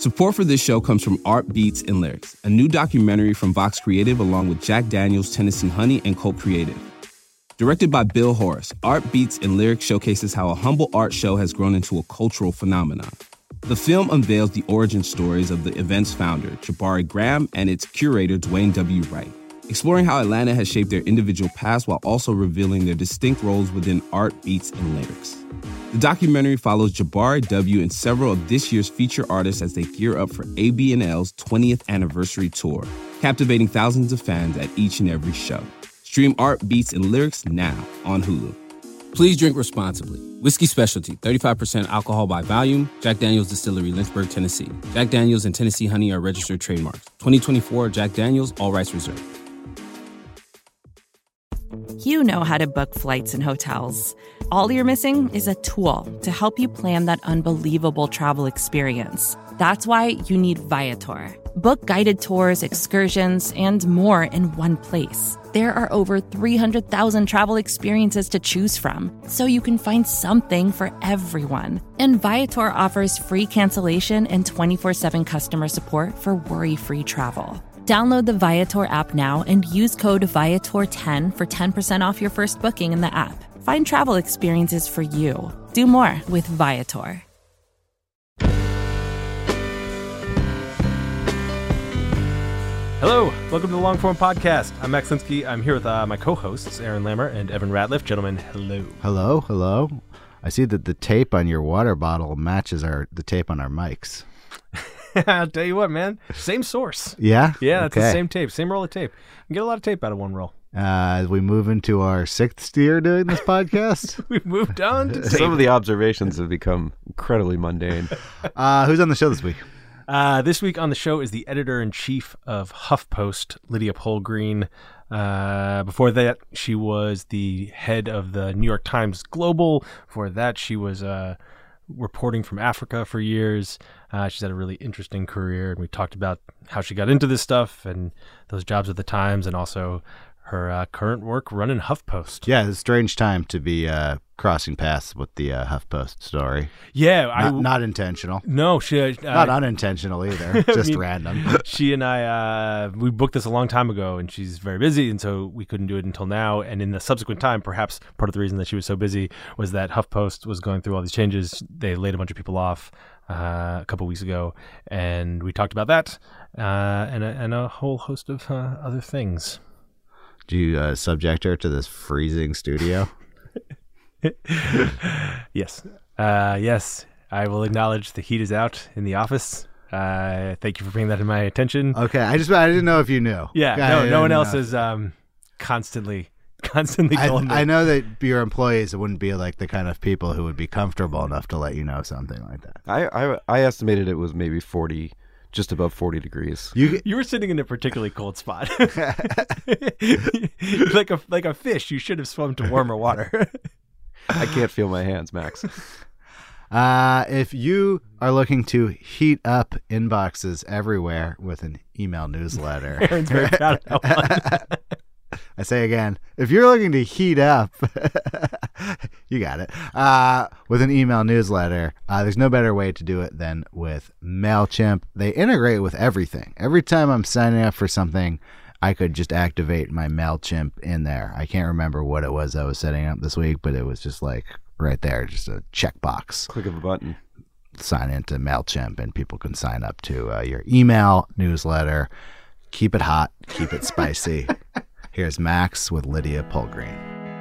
Support for this show comes from Art Beats and Lyrics, a new documentary from Vox Creative along with Jack Daniels, Tennessee Honey, and Cult Creative. Directed by Bill Horace, Art Beats and Lyrics showcases how a humble art show has grown into a cultural phenomenon. The film unveils the origin stories of the event's founder, Jabari Graham, and its curator, Dwayne W. Wright, exploring how Atlanta has shaped their individual paths while also revealing their distinct roles within Art Beats and Lyrics. The documentary follows Jabari W. and several of this year's feature artists as they gear up for AB&L's 20th anniversary tour, captivating thousands of fans at each and every show. Stream Art Beats and Lyrics now on Hulu. Please drink responsibly. Whiskey Specialty, 35% alcohol by volume. Jack Daniels Distillery, Lynchburg, Tennessee. Jack Daniels and Tennessee Honey are registered trademarks. 2024 Jack Daniels, all rights reserved. You know how to book flights and hotels. All you're missing is a tool to help you plan that unbelievable travel experience. That's why you need Viator. Book guided tours, excursions, and more in one place. There are over 300,000 travel experiences to choose from, so you can find something for everyone. And Viator offers free cancellation and 24/7 customer support for worry-free travel. Download the Viator app now and use code Viator10 for 10% off your first booking in the app. Find travel experiences for you. Do more with Viator. Hello, welcome to the Longform Podcast. I'm Max Linsky. I'm here with my co-hosts, Aaron Lammer and Evan Ratliff. Gentlemen, hello. Hello. I see that the tape on your water bottle matches the tape on our mics. I'll tell you what, man. Same source. Yeah? Yeah, it's the same tape. Same roll of tape. You can get a lot of tape out of one roll. As we move into our 6th year doing this podcast. We've moved on to tape. Some of the observations have become incredibly mundane. Who's on the show this week? This week on the show is the editor-in-chief of HuffPost, Lydia Polgreen. Before that, she was the head of the New York Times Global. Before that, she was reporting from Africa for years. She's had a really interesting career, and we talked about how she got into this stuff and those jobs at the Times, and also her current work running HuffPost. Yeah, it's a strange time to be crossing paths with the HuffPost story. Yeah. Not intentional. No, not unintentional either. Just random. She and I, we booked this a long time ago, and she's very busy, and so we couldn't do it until now. And in the subsequent time, perhaps part of the reason that she was so busy was that HuffPost was going through all these changes. They laid a bunch of people off a couple weeks ago, and we talked about that and a whole host of other things. Do you subject her to this freezing studio? Yes. Yes. I will acknowledge the heat is out in the office. Thank you for bringing that to my attention. Okay. I didn't know if you knew. Yeah. No one else is constantly told me. I know that your employees wouldn't be like the kind of people who would be comfortable enough to let you know something like that. I estimated it was maybe 40, just above 40 degrees. You were sitting in a particularly cold spot. like a fish, you should have swum to warmer water. I can't feel my hands, Max. If you are looking to heat up inboxes everywhere with an email newsletter. Aaron's very proud of that one. I say again, if you're looking to heat up, you got it, with an email newsletter, there's no better way to do it than with MailChimp. They integrate with everything. Every time I'm signing up for something, I could just activate my MailChimp in there. I can't remember what it was I was setting up this week, but it was just like right there, just a checkbox. Click of a button. Sign into MailChimp, and people can sign up to your email newsletter. Keep it hot. Keep it spicy. Here's Max with Lydia Polgreen.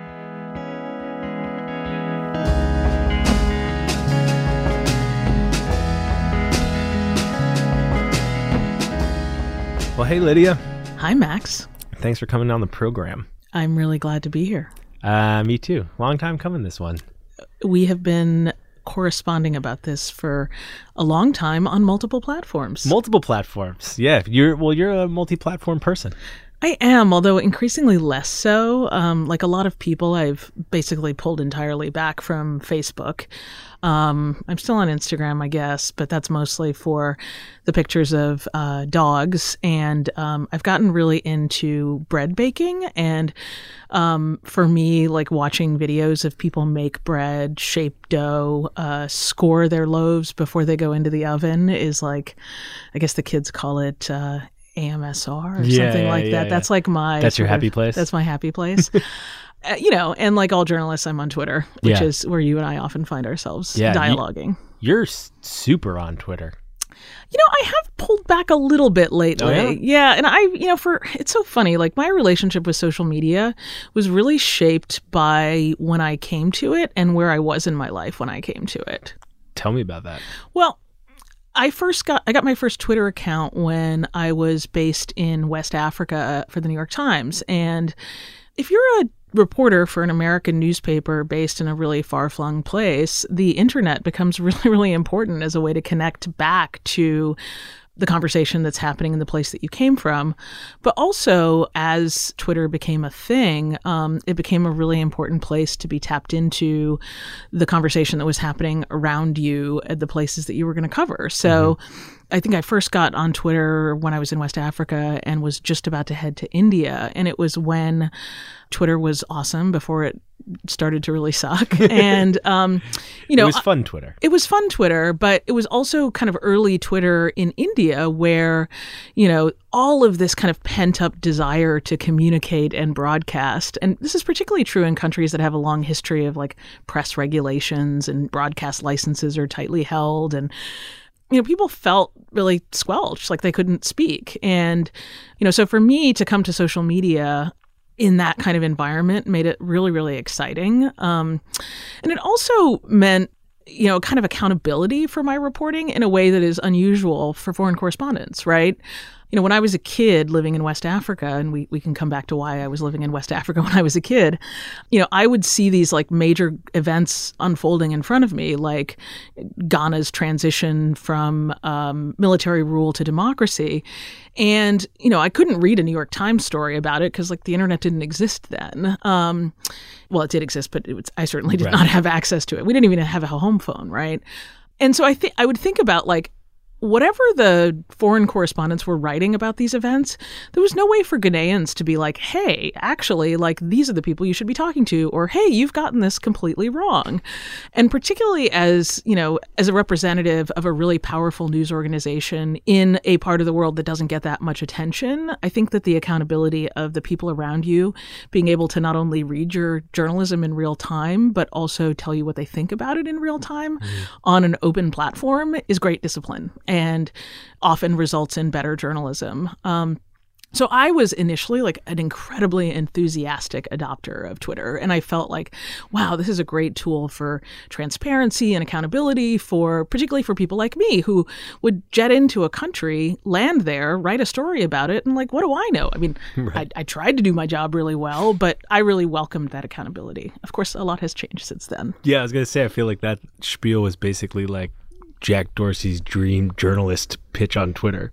Well, hey, Lydia. Hi, Max. Thanks for coming on the program. I'm really glad to be here. Me too. Long time coming, this one. We have been corresponding about this for a long time on multiple platforms. Multiple platforms. Yeah. You're a multi-platform person. I am, although increasingly less so. Like a lot of people, I've basically pulled entirely back from Facebook. I'm still on Instagram, I guess, but that's mostly for the pictures of dogs. And I've gotten really into bread baking. And for me, like watching videos of people make bread, shape dough, score their loaves before they go into the oven is like, I guess the kids call it AMSR or something like that. Yeah. That's like That's your happy place? That's my happy place. And like all journalists, I'm on Twitter, which is where you and I often find ourselves dialoguing. You're super on Twitter. I have pulled back a little bit lately. Oh, yeah? And it's so funny. Like my relationship with social media was really shaped by when I came to it and where I was in my life when I came to it. Tell me about that. Well, I got my first Twitter account when I was based in West Africa for the New York Times. And if you're a reporter for an American newspaper based in a really far-flung place, the internet becomes really, really important as a way to connect back to the conversation that's happening in the place that you came from. But also, as Twitter became a thing, it became a really important place to be tapped into the conversation that was happening around you at the places that you were going to cover. So I think I first got on Twitter when I was in West Africa and was just about to head to India. And it was when Twitter was awesome before it started to really suck. And, it was fun Twitter. It was fun Twitter, but it was also kind of early Twitter in India where, all of this kind of pent up desire to communicate and broadcast. And this is particularly true in countries that have a long history of like press regulations and broadcast licenses are tightly held. And people felt really squelched, like they couldn't speak. And, so for me to come to social media in that kind of environment made it really, really exciting. And it also meant, kind of accountability for my reporting in a way that is unusual for foreign correspondents, right? When I was a kid living in West Africa, and we can come back to why I was living in West Africa when I was a kid, I would see these like major events unfolding in front of me, like Ghana's transition from military rule to democracy. And, I couldn't read a New York Times story about it because like the internet didn't exist then. Well, it did exist, but I certainly did not have access to it. We didn't even have a home phone, right? And so I would think about like, whatever the foreign correspondents were writing about these events, there was no way for Ghanaians to be like, hey, actually, like, these are the people you should be talking to, or, hey, you've gotten this completely wrong. And particularly as a representative of a really powerful news organization in a part of the world that doesn't get that much attention, I think that the accountability of the people around you being able to not only read your journalism in real time, but also tell you what they think about it in real time on an open platform is great discipline. And often results in better journalism. So I was initially like an incredibly enthusiastic adopter of Twitter. And I felt like, wow, this is a great tool for transparency and accountability particularly for people like me who would jet into a country, land there, write a story about it. And like, what do I know? I mean, I tried to do my job really well, but I really welcomed that accountability. Of course, a lot has changed since then. Yeah, I was going to say, I feel like that spiel was basically like Jack Dorsey's dream journalist pitch on Twitter.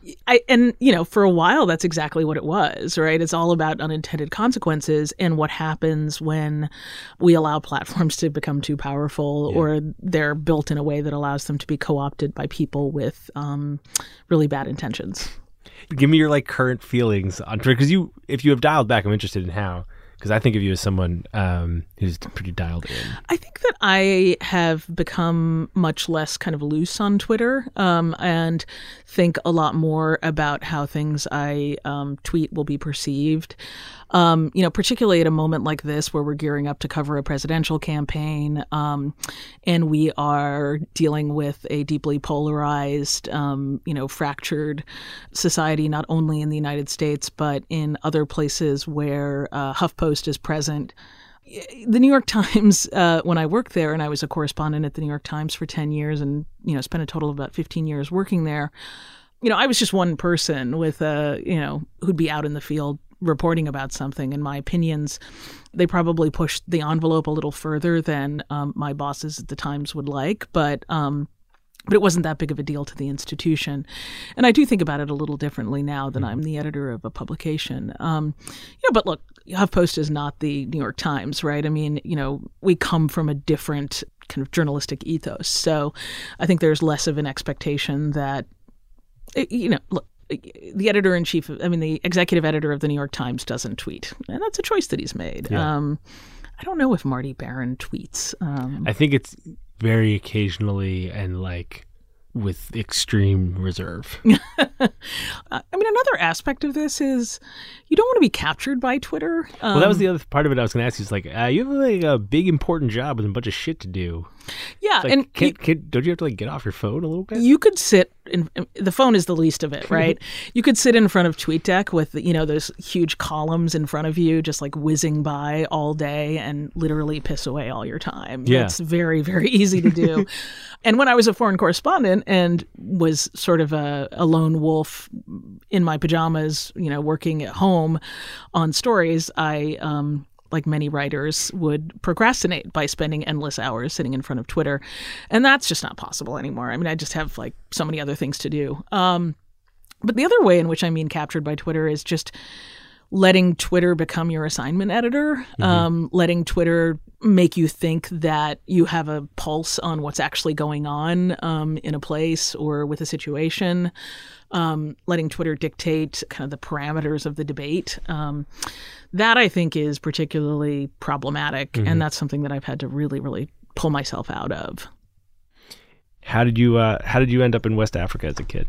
For a while, that's exactly what it was, right? It's all about unintended consequences and what happens when we allow platforms to become too powerful or they're built in a way that allows them to be co-opted by people with really bad intentions. Give me your like current feelings on Twitter, because if you have dialed back, I'm interested in how. Because I think of you as someone who's pretty dialed in. I think that I have become much less kind of loose on Twitter and think a lot more about how things I tweet will be perceived. Particularly at a moment like this where we're gearing up to cover a presidential campaign and we are dealing with a deeply polarized, fractured society, not only in the United States, but in other places where HuffPost is present. The New York Times, when I worked there, and I was a correspondent at the New York Times for 10 years and, spent a total of about 15 years working there, I was just one person with who'd be out in the field reporting about something, and my opinions, they probably pushed the envelope a little further than my bosses at the Times would like, but it wasn't that big of a deal to the institution. And I do think about it a little differently now that I'm the editor of a publication. But look, HuffPost is not the New York Times, right? I mean, we come from a different kind of journalistic ethos. So I think there's less of an expectation that, look, the editor-in-chief, the executive editor of the New York Times doesn't tweet. And that's a choice that he's made. Yeah. I don't know if Marty Baron tweets. I think it's very occasionally and with extreme reserve. Another aspect of this is you don't want to be captured by Twitter. Well, that was the other part of it I was going to ask you. Is you have a big important job with a bunch of shit to do. Yeah, and don't you have to get off your phone a little bit? You could sit the phone is the least of it, right? You could sit in front of TweetDeck with those huge columns in front of you, just whizzing by all day, and literally piss away all your time. Yeah, it's very, very easy to do. And when I was a foreign correspondent and was sort of a lone wolf in my pajamas, working at home on stories, I like many writers, would procrastinate by spending endless hours sitting in front of Twitter. And that's just not possible anymore. I just have so many other things to do. But the other way in which captured by Twitter is just letting Twitter become your assignment editor, letting Twitter make you think that you have a pulse on what's actually going on in a place or with a situation, letting Twitter dictate kind of the parameters of the debate. That I think is particularly problematic, and that's something that I've had to really, really pull myself out of. How did you end up in West Africa as a kid?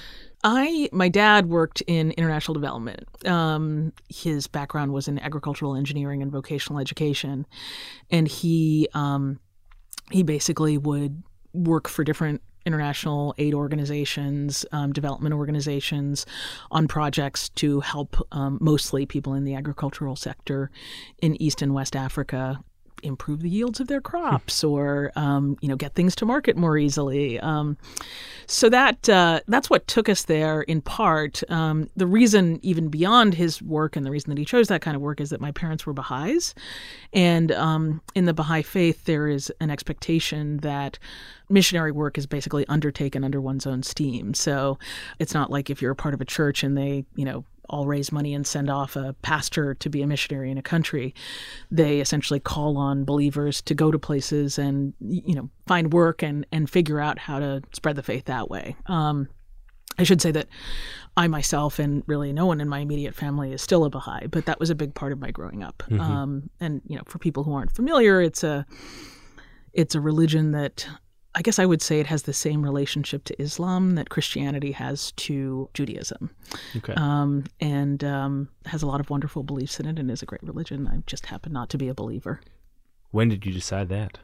My dad worked in international development. His background was in agricultural engineering and vocational education, and he basically would work for different international aid organizations, development organizations, on projects to help mostly people in the agricultural sector in East and West Africa improve the yields of their crops or, get things to market more easily. So that's what took us there in part. The reason even beyond his work and the reason that he chose that kind of work is that my parents were Baha'is. And in the Baha'i faith, there is an expectation that missionary work is basically undertaken under one's own steam. So it's not like if you're a part of a church and they, all raise money and send off a pastor to be a missionary in a country. They essentially call on believers to go to places and, find work and figure out how to spread the faith that way. I should say that I myself and really no one in my immediate family is still a Baha'i, but that was a big part of my growing up. And, for people who aren't familiar, it's a religion that I guess I would say it has the same relationship to Islam that Christianity has to Judaism. Okay. And has a lot of wonderful beliefs in it and is a great religion. I just happen not to be a believer. When did you decide that?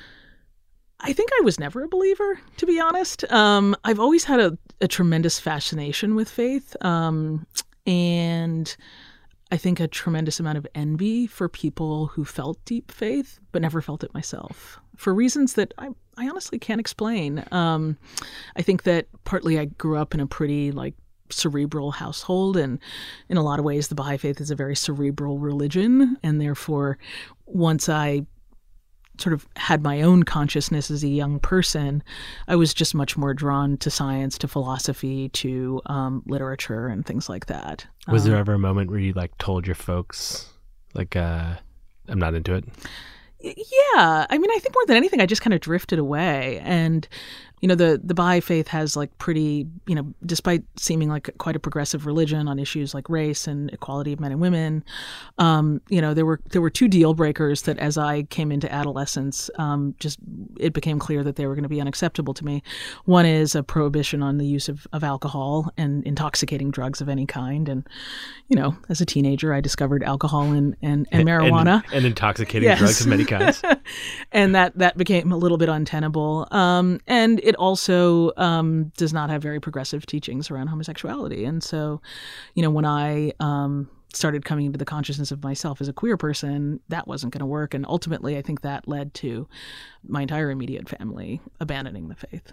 I think I was never a believer, to be honest. I've always had a tremendous fascination with faith. And I think a tremendous amount of envy for people who felt deep faith, but never felt it myself, for reasons that I honestly can't explain. I think that partly I grew up in a pretty cerebral household, and in a lot of ways the Baha'i faith is a very cerebral religion, and therefore once I sort of had my own consciousness as a young person, I was just much more drawn to science, to philosophy, to literature and things like that. Was there ever a moment where you told your folks I'm not into it? Yeah. I think more than anything, I just kind of drifted away. And, the Baha'i faith has pretty, despite seeming like quite a progressive religion on issues like race and equality of men and women, there were two deal breakers that as I came into adolescence, it became clear that they were going to be unacceptable to me. One is a prohibition on the use of alcohol and intoxicating drugs of any kind. And, as a teenager, I discovered alcohol and marijuana. And intoxicating drugs of many kinds. And that became a little bit untenable. And it also does not have very progressive teachings around homosexuality. And so, when I started coming into the consciousness of myself as a queer person, that wasn't going to work. And ultimately, I think that led to my entire immediate family abandoning the faith.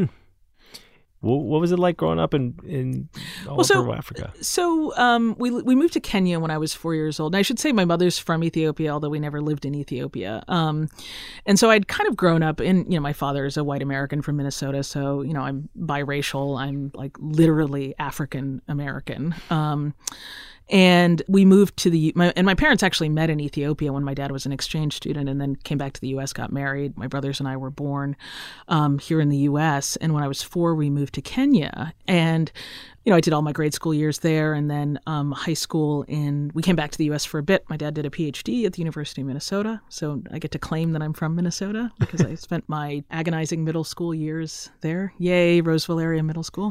What was it like growing up in all over Africa? So we moved to Kenya when I was 4 years old. And I should say my mother's from Ethiopia, although we never lived in Ethiopia. And so I'd kind of grown up in, my father is a white American from Minnesota. So, I'm biracial. I'm literally African American. And we moved to my parents actually met in Ethiopia when my dad was an exchange student, and then came back to the U.S., got married. My brothers and I were born here in the U.S. And when I was 4, we moved to Kenya. And, I did all my grade school years there, and then high school we came back to the U.S. for a bit. My dad did a PhD at the University of Minnesota. So I get to claim that I'm from Minnesota because I spent my agonizing middle school years there. Yay, Roseville area middle school.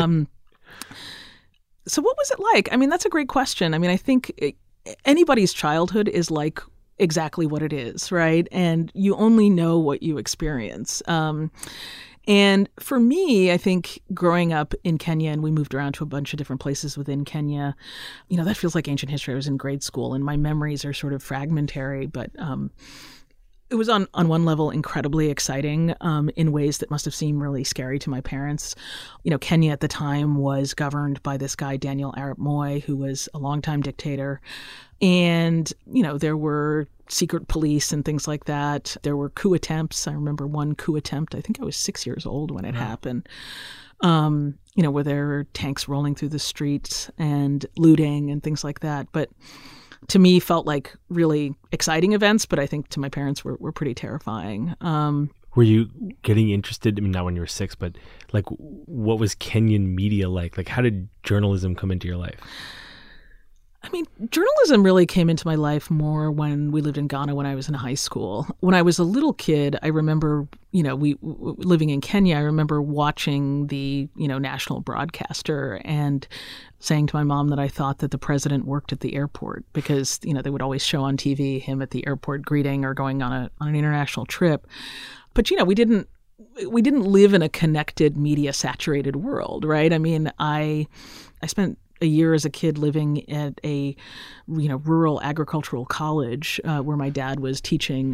So what was it like? I mean, that's a great question. I mean, I think anybody's childhood is like exactly what it is, right? And you only know what you experience. And for me, I think growing up in Kenya, and we moved around to a bunch of different places within Kenya, that feels like ancient history. I was in grade school, and my memories are sort of fragmentary, but it was on one level incredibly exciting in ways that must have seemed really scary to my parents. Kenya at the time was governed by this guy, Daniel Arap Moi, who was a longtime dictator. And, there were secret police and things like that. There were coup attempts. I remember one coup attempt. I think I was 6 years old when it happened. Where there were tanks rolling through the streets and looting and things like that. But to me, felt like really exciting events, but I think to my parents were pretty terrifying. Were you getting interested? I mean, not when you were 6, but like, what was Kenyan media like? Like, how did journalism come into your life? I mean, journalism really came into my life more when we lived in Ghana when I was in high school. When I was a little kid, I remember, living in Kenya, I remember watching the, national broadcaster and saying to my mom that I thought that the president worked at the airport because, they would always show on TV him at the airport greeting or going on an international trip. But, we didn't live in a connected, media saturated world, right? I mean, I spent a year as a kid living at a, rural agricultural college where my dad was teaching,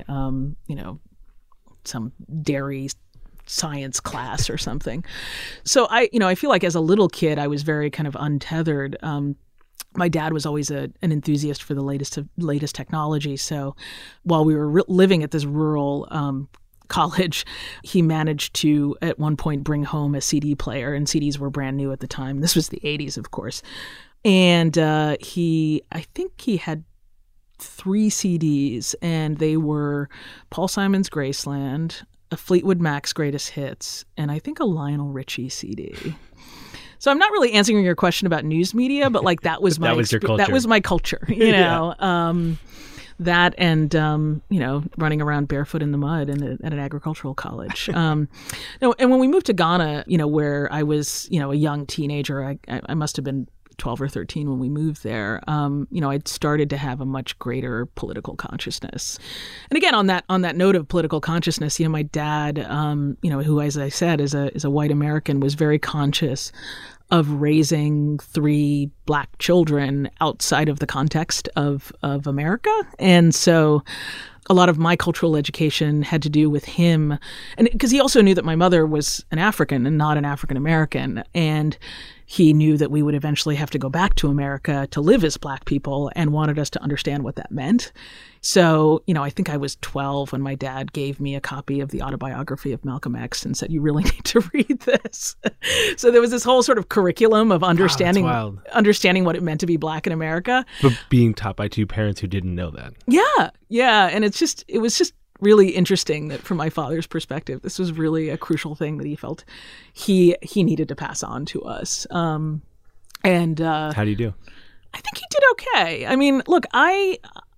some dairy science class or something. So I feel like as a little kid, I was very kind of untethered. My dad was always an enthusiast for the latest technology. So while we were living at this rural college, he managed to, at one point, bring home a CD player, and CDs were brand new at the time. This was the 80s, of course. And I think he had 3 CDs, and they were Paul Simon's Graceland, a Fleetwood Mac's Greatest Hits, and I think a Lionel Richie CD. So I'm not really answering your question about news media, but like that was my your culture. That was my culture, know. That and running around barefoot in the mud at an agricultural college. And when we moved to Ghana, where I was a young teenager, I must have been 12 or 13 when we moved there. I'd started to have a much greater political consciousness. And again, on that note of political consciousness, my dad, who, as I said, is a white American, was very conscious of raising 3 Black children outside of the context of America. And so a lot of my cultural education had to do with him. And because he also knew that my mother was an African and not an African American. And he knew that we would eventually have to go back to America to live as Black people and wanted us to understand what that meant. So, I think I was 12 when my dad gave me a copy of the autobiography of Malcolm X and said, you really need to read this. So there was this whole sort of curriculum of understanding what it meant to be Black in America. But being taught by 2 parents who didn't know that. Yeah. And it was just really interesting that from my father's perspective, this was really a crucial thing that he felt he needed to pass on to us. How do you do? I think he did okay. I mean, look, I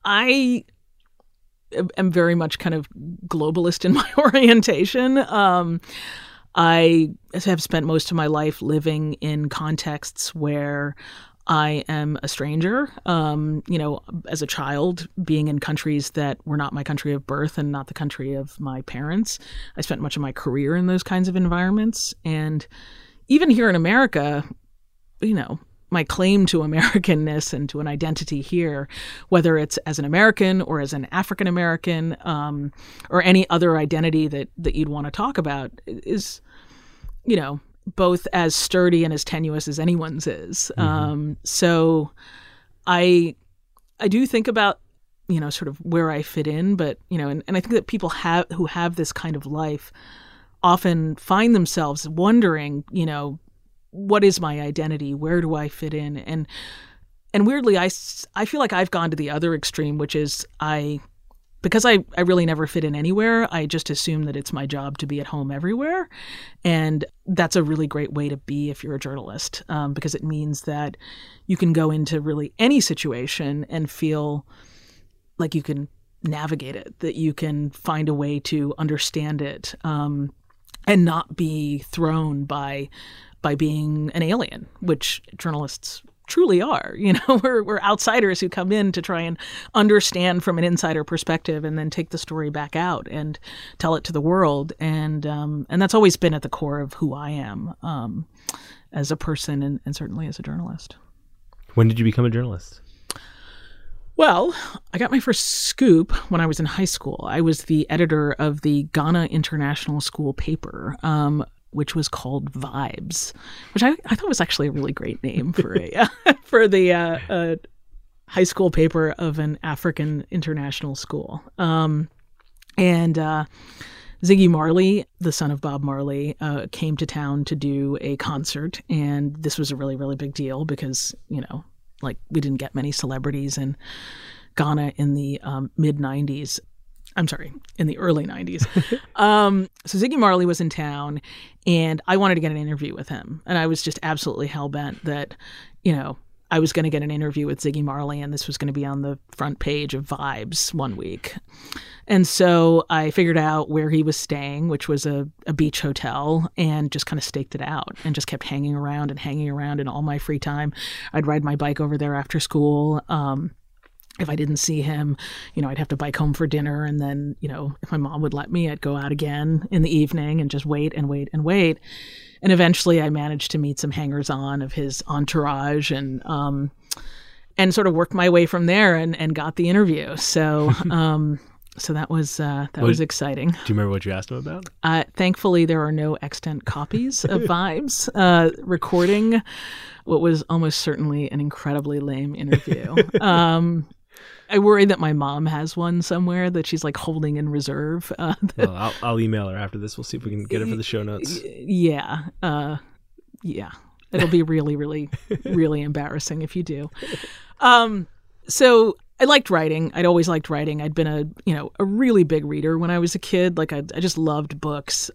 am very much kind of globalist in my orientation. I have spent most of my life living in contexts where I am a stranger, as a child, being in countries that were not my country of birth and not the country of my parents. I spent much of my career in those kinds of environments. And even here in America, my claim to Americanness and to an identity here, whether it's as an American or as an African American, or any other identity that you'd want to talk about, is, both as sturdy and as tenuous as anyone's is. Mm-hmm. So I do think about, sort of where I fit in, but, and I think that people who have this kind of life often find themselves wondering, what is my identity? Where do I fit in? And And weirdly, I feel like I've gone to the other extreme, which is because I really never fit in anywhere, I just assume that it's my job to be at home everywhere. And that's a really great way to be if you're a journalist, because it means that you can go into really any situation and feel like you can navigate it, that you can find a way to understand it, and not be thrown by being an alien, which journalists truly are. We're outsiders who come in to try and understand from an insider perspective and then take the story back out and tell it to the world. And that's always been at the core of who I am as a person and certainly as a journalist. When did you become a journalist? Well, I got my first scoop when I was in high school. I was the editor of the Ghana International School paper, which was called Vibes, which I thought was actually a really great name for for the high school paper of an African international school. And Ziggy Marley, the son of Bob Marley, came to town to do a concert, and this was a really, really big deal because, we didn't get many celebrities in Ghana in the mid-90s. I'm sorry, in the early 90s. So Ziggy Marley was in town, and I wanted to get an interview with him. And I was just absolutely hell-bent that, I was going to get an interview with Ziggy Marley, and this was going to be on the front page of Vibes one week. And so I figured out where he was staying, which was a beach hotel, and just kind of staked it out and just kept hanging around in all my free time. I'd ride my bike over there after school. If I didn't see him, I'd have to bike home for dinner. And then, if my mom would let me, I'd go out again in the evening and just wait and wait and wait. And eventually I managed to meet some hangers-on of his entourage and sort of worked my way from there and got the interview. So so that was exciting. Do you remember what you asked him about? Thankfully, there are no extant copies of Vibes recording what was almost certainly an incredibly lame interview. I worry that my mom has one somewhere that she's like holding in reserve. Well, I'll email her after this. We'll see if we can get it for the show notes. Yeah. It'll be really, really, really embarrassing if you do. So I liked writing. I'd always liked writing. I'd been a really big reader when I was a kid. Like I just loved books.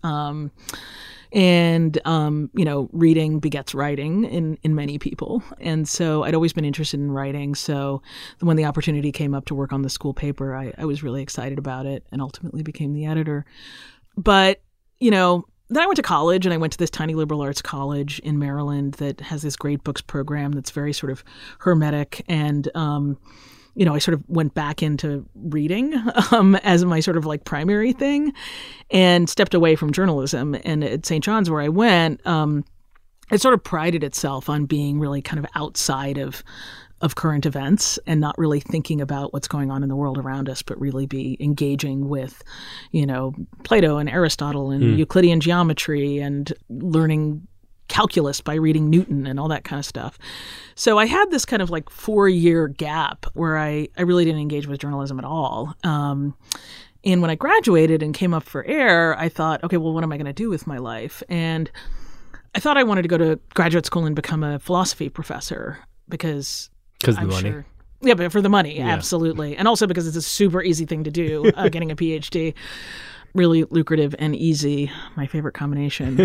Reading begets writing in many people. And so I'd always been interested in writing. So when the opportunity came up to work on the school paper, I was really excited about it and ultimately became the editor. But, then I went to college, and I went to this tiny liberal arts college in Maryland that has this great books program that's very sort of hermetic. And, I sort of went back into reading as my sort of like primary thing and stepped away from journalism. And at St. John's, where I went, it sort of prided itself on being really kind of outside of current events and not really thinking about what's going on in the world around us, but really be engaging with, Plato and Aristotle and Euclidean geometry and learning calculus by reading Newton and all that kind of stuff. So I had this kind of like 4-year gap where I really didn't engage with journalism at all. And when I graduated and came up for air, I thought, okay, well, what am I going to do with my life? And I thought I wanted to go to graduate school and become a philosophy professor because of the money. Sure, yeah, but for the money, absolutely. And also because it's a super easy thing to do, getting a PhD. Really lucrative and easy, my favorite combination.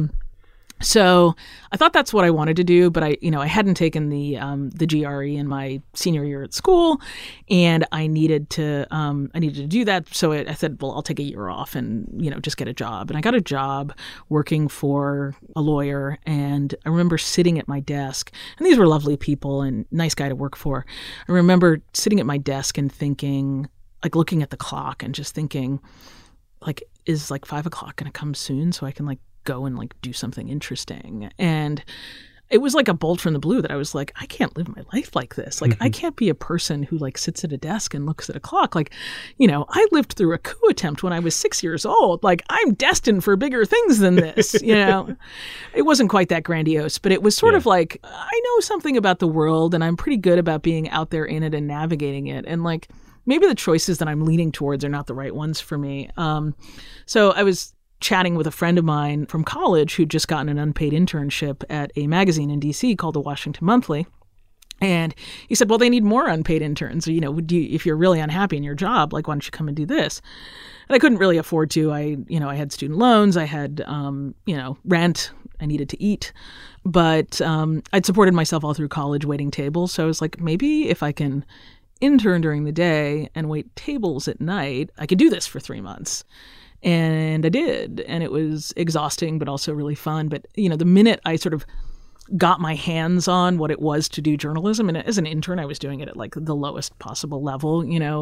So I thought that's what I wanted to do, but I hadn't taken the GRE in my senior year at school, and I needed to do that. So I said, well, I'll take a year off and just get a job. And I got a job working for a lawyer, and I remember sitting at my desk, and these were lovely people and nice guy to work for. I remember sitting at my desk and thinking, like looking at the clock and just thinking, like, is like 5 o'clock going to come soon so I can like go and like do something interesting? And it was like a bolt from the blue that I was like, I can't live my life like this. Like, I can't be a person who like sits at a desk and looks at a clock. Like, I lived through a coup attempt when I was 6 years old. Like, I'm destined for bigger things than this, It wasn't quite that grandiose, but it was sort of like, I know something about the world and I'm pretty good about being out there in it and navigating it. And like, maybe the choices that I'm leaning towards are not the right ones for me. So I was chatting with a friend of mine from college who'd just gotten an unpaid internship at a magazine in DC called The Washington Monthly. And he said, well, they need more unpaid interns. If you're really unhappy in your job, like, why don't you come and do this? And I couldn't really afford to. I had student loans. I had, rent. I needed to eat. But I'd supported myself all through college waiting tables. So I was like, maybe if I can intern during the day and wait tables at night, I could do this for 3 months. And I did. And it was exhausting, but also really fun. But, the minute I sort of got my hands on what it was to do journalism, and as an intern, I was doing it at like the lowest possible level,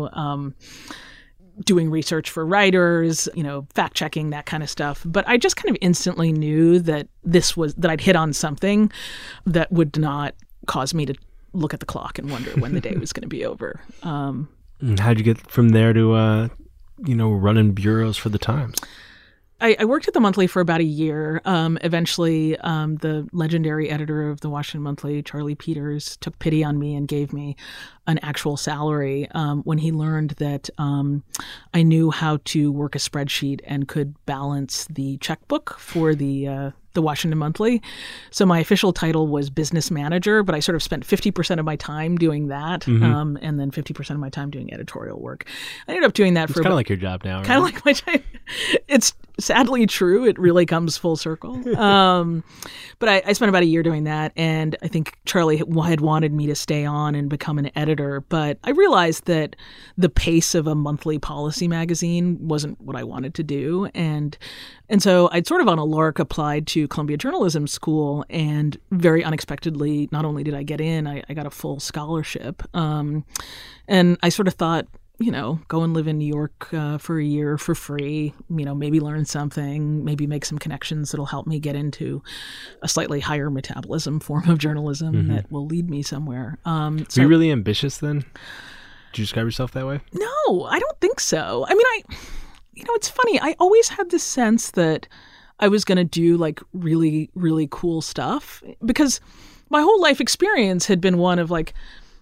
doing research for writers, fact checking, that kind of stuff. But I just kind of instantly knew that that I'd hit on something that would not cause me to look at the clock and wonder when the day was going to be over. How'd you get from there to, running bureaus for the Times? I worked at the Monthly for about a year. Eventually, the legendary editor of the Washington Monthly, Charlie Peters, took pity on me and gave me an actual salary when he learned that I knew how to work a spreadsheet and could balance the checkbook for the Washington Monthly. So my official title was business manager, but I sort of spent 50% of my time doing that, and then 50% of my time doing editorial work. I ended up doing that for kind of like your job now, right? Kind of like my job. It's sadly true. It really comes full circle. But I spent about a year doing that, and I think Charlie had wanted me to stay on and become an editor, but I realized that the pace of a monthly policy magazine wasn't what I wanted to do, and so I'd sort of on a lark applied to Columbia Journalism School, and very unexpectedly, not only did I get in, I got a full scholarship, and I sort of thought, go and live in New York for a year for free, maybe learn something, maybe make some connections that'll help me get into a slightly higher metabolism form of journalism that will lead me somewhere. Were you really ambitious then? Did you describe yourself that way? No, I don't think so. I mean, it's funny. I always had this sense that I was going to do like really, really cool stuff because my whole life experience had been one of like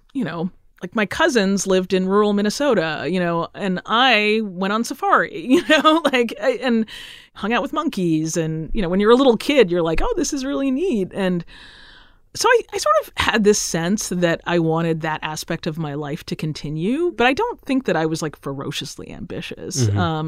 my cousins lived in rural Minnesota, and I went on safari, and hung out with monkeys. And, when you're a little kid, you're like, oh, this is really neat. And so I sort of had this sense that I wanted that aspect of my life to continue, but I don't think that I was like ferociously ambitious.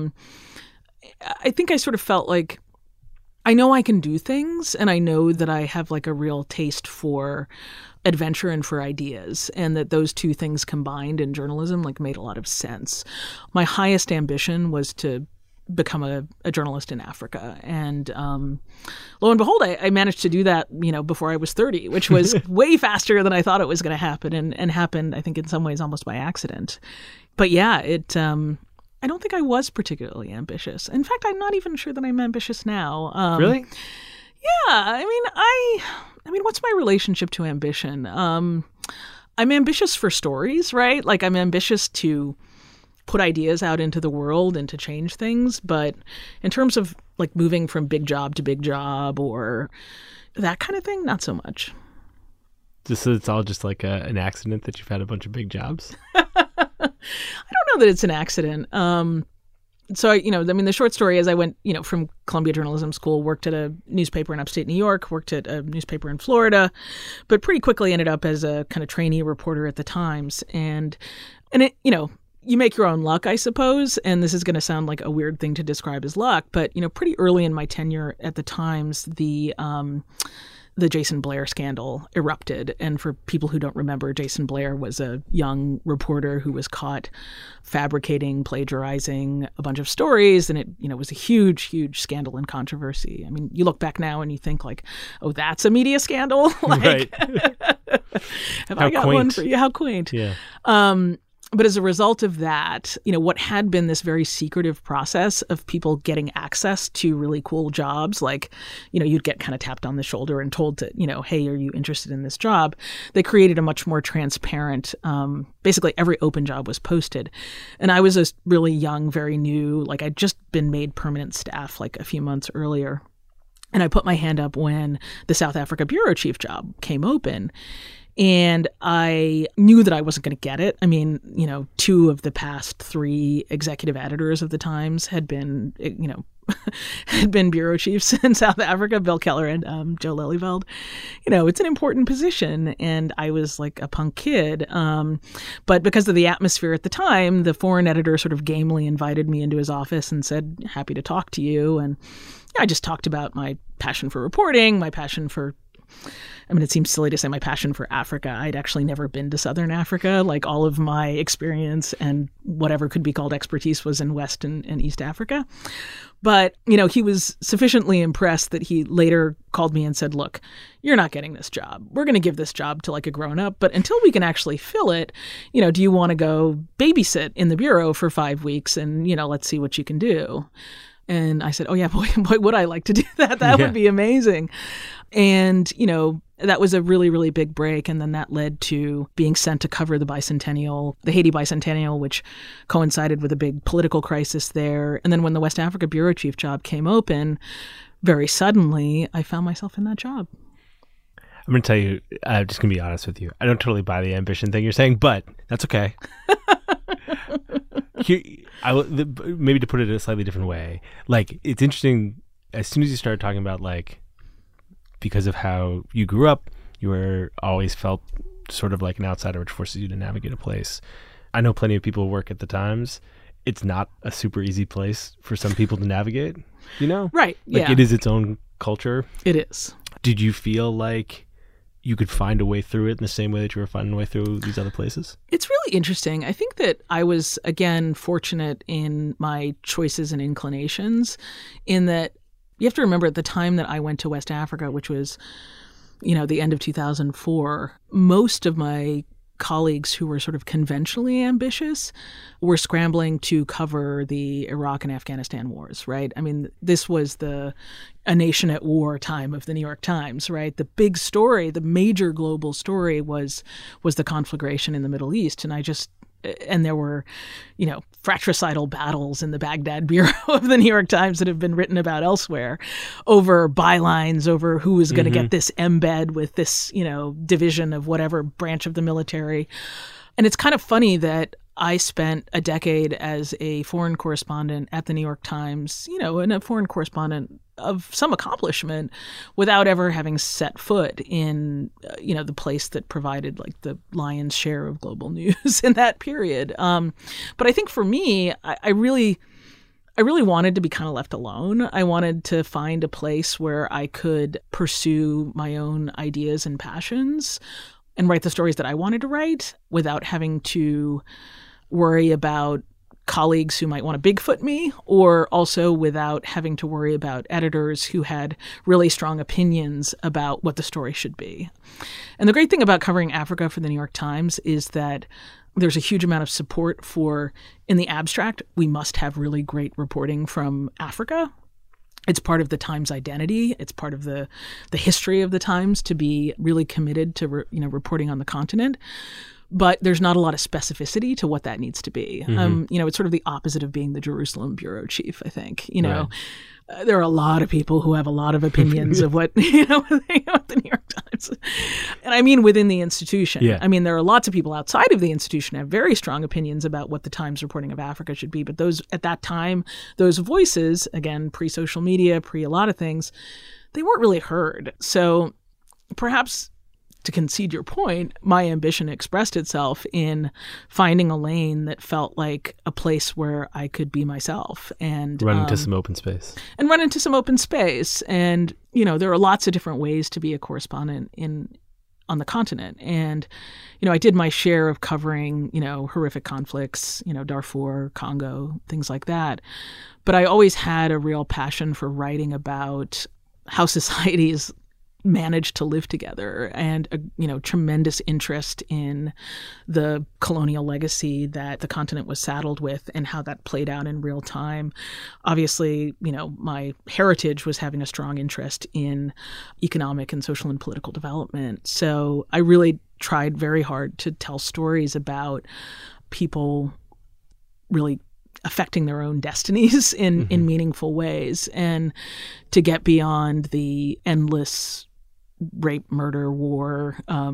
I think I sort of felt like I know I can do things, and I know that I have like a real taste for adventure and for ideas, and that those two things combined in journalism like made a lot of sense. My highest ambition was to become a journalist in Africa, and lo and behold, I managed to do that before I was 30, which was way faster than I thought it was going to happen, and happened, I think, in some ways almost by accident. But yeah, I don't think I was particularly ambitious. In fact, I'm not even sure that I'm ambitious now. Really? Yeah. I mean, what's my relationship to ambition? I'm ambitious for stories, right? Like, I'm ambitious to put ideas out into the world and to change things. But in terms of like moving from big job to big job or that kind of thing, not so much. Just it's all just like an accident that you've had a bunch of big jobs? I don't know that it's an accident. So, the short story is I went, from Columbia Journalism School, worked at a newspaper in upstate New York, worked at a newspaper in Florida, but pretty quickly ended up as a kind of trainee reporter at the Times. And it, you make your own luck, I suppose. And this is going to sound like a weird thing to describe as luck, but, pretty early in my tenure at the Times, the Jason Blair scandal erupted. And for people who don't remember, Jason Blair was a young reporter who was caught fabricating, plagiarizing a bunch of stories. And it, was a huge, huge scandal and controversy. I mean, you look back now and you think like, oh, that's a media scandal? Like, right. Have I got quaint. one for you? How quaint. Yeah. But as a result of that, what had been this very secretive process of people getting access to really cool jobs, like, you'd get kind of tapped on the shoulder and told to, hey, are you interested in this job? They created a much more transparent, basically every open job was posted. And I was a really young, very new, like I'd just been made permanent staff like a few months earlier. And I put my hand up when the South Africa bureau chief job came open. And I knew that I wasn't going to get it. I mean, 2 of the past 3 executive editors of the Times had been, had been bureau chiefs in South Africa, Bill Keller and Joe Lelyveld. It's an important position, and I was like a punk kid. But because of the atmosphere at the time, the foreign editor sort of gamely invited me into his office and said, "Happy to talk to you." And I just talked about my passion for reporting, my passion for, it seems silly to say my passion for Africa. I'd actually never been to Southern Africa. Like, all of my experience and whatever could be called expertise was in West and East Africa. But, he was sufficiently impressed that he later called me and said, "Look, you're not getting this job. We're going to give this job to like a grown-up. But until we can actually fill it, do you want to go babysit in the bureau for 5 weeks and, let's see what you can do?" And I said, "Oh, yeah, boy, would I like to do that. That would be amazing." And, that was a really, really big break. And then that led to being sent to cover the Haiti bicentennial, which coincided with a big political crisis there. And then when the West Africa bureau chief job came open, very suddenly, I found myself in that job. I'm going to tell you, I'm just going to be honest with you. I don't totally buy the ambition thing you're saying, but that's okay. Maybe to put it a slightly different way, like, it's interesting, as soon as you started talking about, like, because of how you grew up, you were always felt sort of like an outsider, which forces you to navigate a place. I know plenty of people who work at the Times. It's not a super easy place for some people to navigate, Right, yeah. It is its own culture. It is. Did you feel like you could find a way through it in the same way that you were finding a way through these other places? It's really interesting. I think that I was, again, fortunate in my choices and inclinations, in that you have to remember at the time that I went to West Africa, which was, the end of 2004, most of my colleagues who were sort of conventionally ambitious were scrambling to cover the Iraq and Afghanistan wars, right? This was a nation at war time of the New York Times, right? The big story, the major global story was the conflagration in the Middle East. And there were, fratricidal battles in the Baghdad bureau of the New York Times that have been written about elsewhere over bylines, over who was going to get this embed with this, division of whatever branch of the military. And it's kind of funny that I spent a decade as a foreign correspondent at the New York Times, and a foreign correspondent of some accomplishment without ever having set foot in, the place that provided like the lion's share of global news in that period. But I think for me, I really wanted to be kind of left alone. I wanted to find a place where I could pursue my own ideas and passions and write the stories that I wanted to write without having to worry about colleagues who might want to Bigfoot me, or also without having to worry about editors who had really strong opinions about what the story should be. And the great thing about covering Africa for the New York Times is that there's a huge amount of support for, in the abstract, we must have really great reporting from Africa. It's part of the Times identity. It's part of the history of the Times to be really committed to reporting on the continent. But there's not a lot of specificity to what that needs to be. It's sort of the opposite of being the Jerusalem bureau chief, I think. Right. There are a lot of people who have a lot of opinions of what, what the New York Times. And I mean within the institution. Yeah. There are lots of people outside of the institution who have very strong opinions about what the Times reporting of Africa should be. But those, at that time, those voices, again, pre-social media, pre a lot of things, they weren't really heard. So perhaps, to concede your point, my ambition expressed itself in finding a lane that felt like a place where I could be myself and run into some open space. And there are lots of different ways to be a correspondent on the continent. And I did my share of covering horrific conflicts, Darfur, Congo, things like that. But I always had a real passion for writing about how societies managed to live together, and a tremendous interest in the colonial legacy that the continent was saddled with and how that played out in real time. Obviously, my heritage was having a strong interest in economic and social and political development. So I really tried very hard to tell stories about people really affecting their own destinies in meaningful ways, and to get beyond the endless rape, murder, war,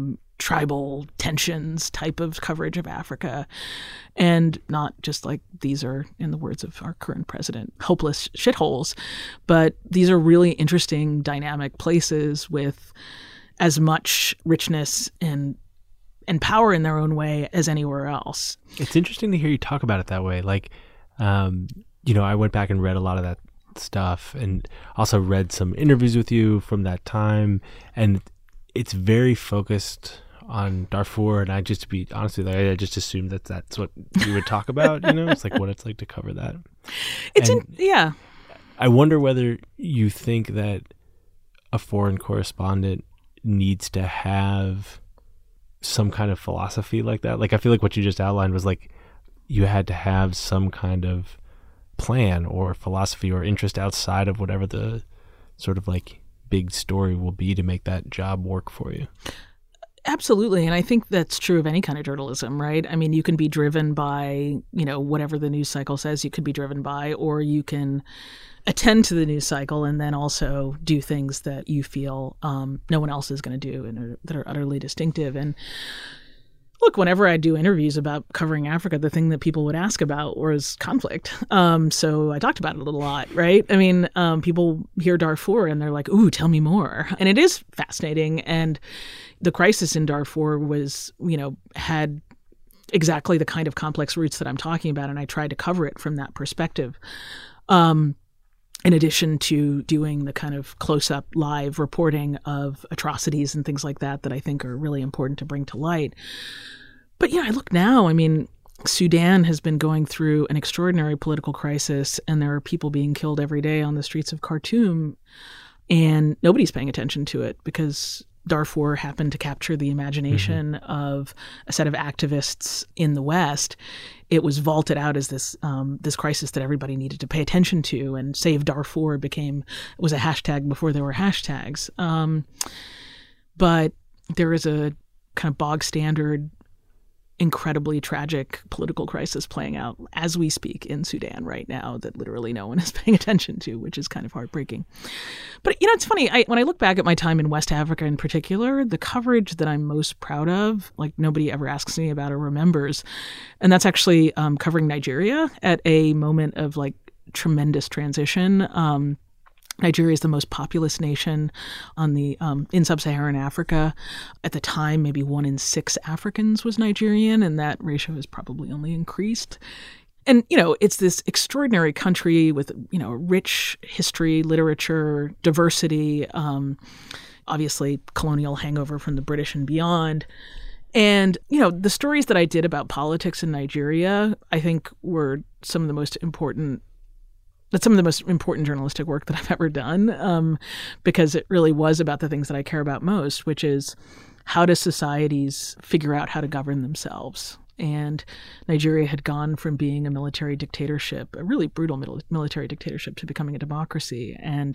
tribal tensions type of coverage of Africa, and not just like these are, in the words of our current president, hopeless shitholes, but these are really interesting, dynamic places with as much richness and power in their own way as anywhere else. It's interesting to hear you talk about it that way. Like, I went back and read a lot of that stuff and also read some interviews with you from that time. And it's very focused on Darfur. And to be honest with you, I just assumed that that's what you would talk about, It's like what it's like to cover that. Yeah. I wonder whether you think that a foreign correspondent needs to have some kind of philosophy like that. Like, I feel like what you just outlined was like you had to have some kind of plan or philosophy or interest outside of whatever the sort of like big story will be to make that job work for you. Absolutely. And I think that's true of any kind of journalism, right? I mean, you can be driven by, whatever the news cycle says you could be driven by, or you can attend to the news cycle and then also do things that you feel no one else is going to do and that are utterly distinctive. And look, whenever I do interviews about covering Africa, the thing that people would ask about was conflict. So I talked about it a lot, right? I mean, people hear Darfur and they're like, ooh, tell me more. And it is fascinating. And the crisis in Darfur was, had exactly the kind of complex roots that I'm talking about. And I tried to cover it from that perspective. In addition to doing the kind of close-up live reporting of atrocities and things like that I think are really important to bring to light. But I look now, I mean, Sudan has been going through an extraordinary political crisis, and there are people being killed every day on the streets of Khartoum, and nobody's paying attention to it because Darfur happened to capture the imagination of a set of activists in the West. It was vaulted out as this crisis that everybody needed to pay attention to, and Save Darfur was a hashtag before there were hashtags. But there is a kind of bog standard, incredibly tragic political crisis playing out as we speak in Sudan right now that literally no one is paying attention to, which is kind of heartbreaking. But, it's funny, when I look back at my time in West Africa in particular, the coverage that I'm most proud of, like nobody ever asks me about or remembers, and that's actually covering Nigeria at a moment of like tremendous transition. Nigeria is the most populous nation in sub-Saharan Africa. At the time, maybe 1 in 6 Africans was Nigerian, and that ratio has probably only increased. And, it's this extraordinary country with, rich history, literature, diversity, obviously colonial hangover from the British and beyond. And, the stories that I did about politics in Nigeria, I think were some of the most important journalistic work that I've ever done, because it really was about the things that I care about most, which is how do societies figure out how to govern themselves? And Nigeria had gone from being a military dictatorship, a really brutal military dictatorship, to becoming a democracy. And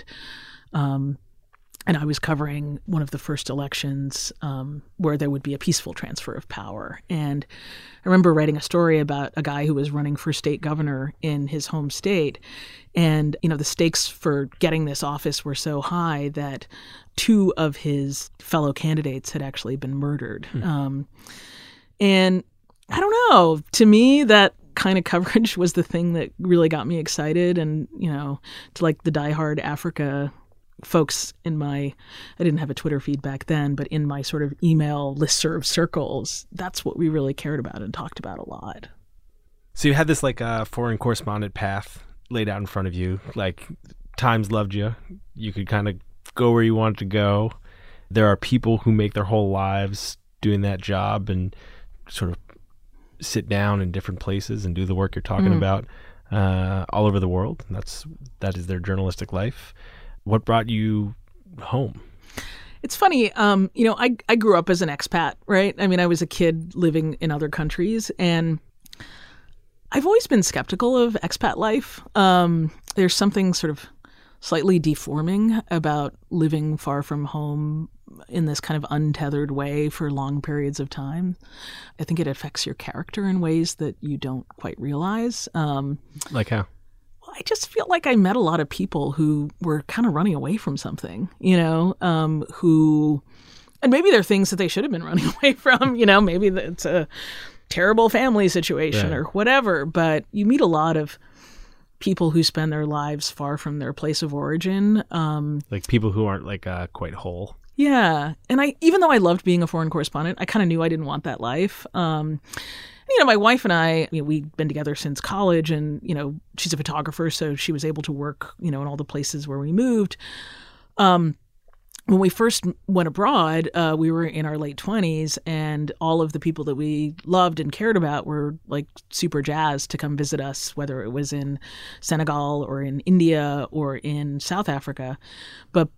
I was covering one of the first elections where there would be a peaceful transfer of power. And I remember writing a story about a guy who was running for state governor in his home state. And, the stakes for getting this office were so high that 2 of his fellow candidates had actually been murdered. And I don't know, to me, that kind of coverage was the thing that really got me excited. And, to like the diehard Africa folks I didn't have a Twitter feed back then, but in my sort of email listserv circles, that's what we really cared about and talked about a lot. So you had this like foreign correspondent path laid out in front of you, like Times loved you. You could kind of go where you wanted to go. There are people who make their whole lives doing that job and sort of sit down in different places and do the work you're talking about all over the world. That is their journalistic life. What brought you home? It's funny. I grew up as an expat, right? I mean, I was a kid living in other countries, and I've always been skeptical of expat life. There's something sort of slightly deforming about living far from home in this kind of untethered way for long periods of time. I think it affects your character in ways that you don't quite realize. Like how? I just feel like I met a lot of people who were kind of running away from something, who And maybe there are things that they should have been running away from. Maybe it's a terrible family situation or whatever. But you meet a lot of people who spend their lives far from their place of origin. Like people who aren't like quite whole. Yeah. And even though I loved being a foreign correspondent, I kind of knew I didn't want that life. My wife and I, we'd been together since college, and, she's a photographer, so she was able to work, in all the places where we moved. When we first went abroad, we were in our late 20s, and all of the people that we loved and cared about were like super jazzed to come visit us, whether it was in Senegal or in India or in South Africa. But,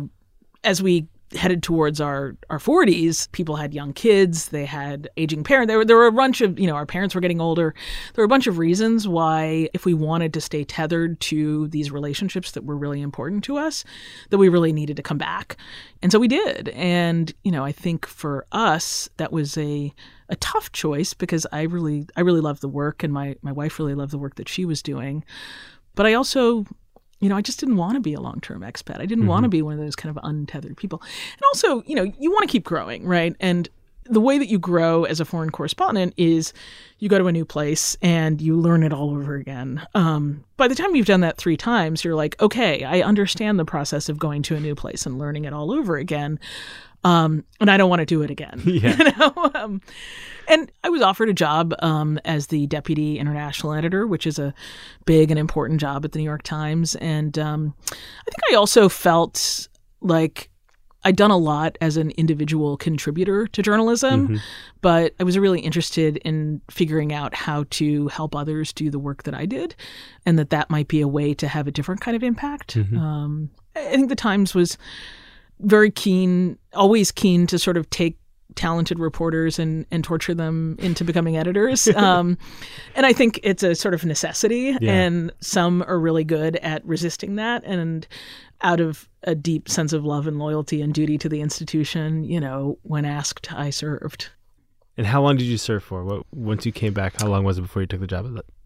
as we headed towards our 40s, people had young kids, they had aging parents. There were a bunch of, our parents were getting older. There were a bunch of reasons why, if we wanted to stay tethered to these relationships that were really important to us, that we really needed to come back. And so we did. And, I think for us, that was a tough choice, because I really loved the work, and my wife really loved the work that she was doing. But I also, I just didn't want to be a long-term expat. I didn't want to be one of those kind of untethered people. And also, you want to keep growing, right? And the way that you grow as a foreign correspondent is you go to a new place and you learn it all over again. By the time you've done that 3 times, you're like, okay, I understand the process of going to a new place and learning it all over again. And I don't want to do it again. Yeah. And I was offered a job as the deputy international editor, which is a big and important job at the New York Times. And I think I also felt like I'd done a lot as an individual contributor to journalism, but I was really interested in figuring out how to help others do the work that I did, and that might be a way to have a different kind of impact. I think the Times was very always keen to sort of take talented reporters and torture them into becoming editors. And I think it's a sort of necessity, and some are really good at resisting that. And out of a deep sense of love and loyalty and duty to the institution, when asked, I served. And how long did you serve for? Once you came back, how long was it before you took the job at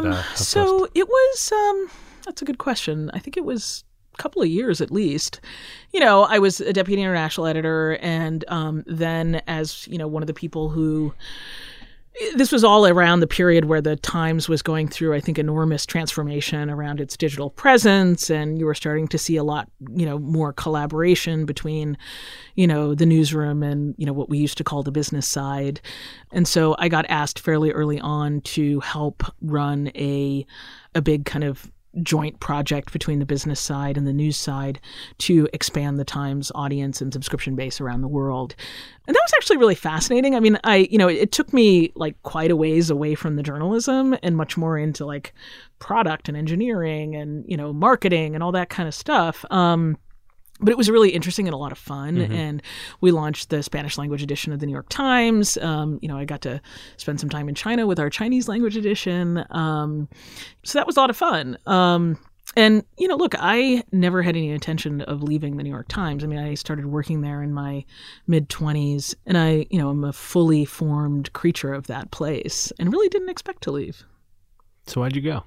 So it was, that's a good question. I think it was couple of years at least. I was a deputy international editor, and then as one of the people who, this was all around the period where the Times was going through, I think, enormous transformation around its digital presence, and you were starting to see a lot more collaboration between the newsroom and what we used to call the business side. And so I got asked fairly early on to help run a big kind of joint project between the business side and the news side to expand the Times audience and subscription base around the world. And that was actually really fascinating. I mean, it took me like quite a ways away from the journalism and much more into like product and engineering and, marketing and all that kind of stuff. But it was really interesting and a lot of fun. And we launched the Spanish language edition of the New York Times. I got to spend some time in China with our Chinese language edition. So that was a lot of fun. And, look, I never had any intention of leaving the New York Times. I mean, I started working there in my mid-20s, and I, am a fully formed creature of that place and really didn't expect to leave. So why'd you go?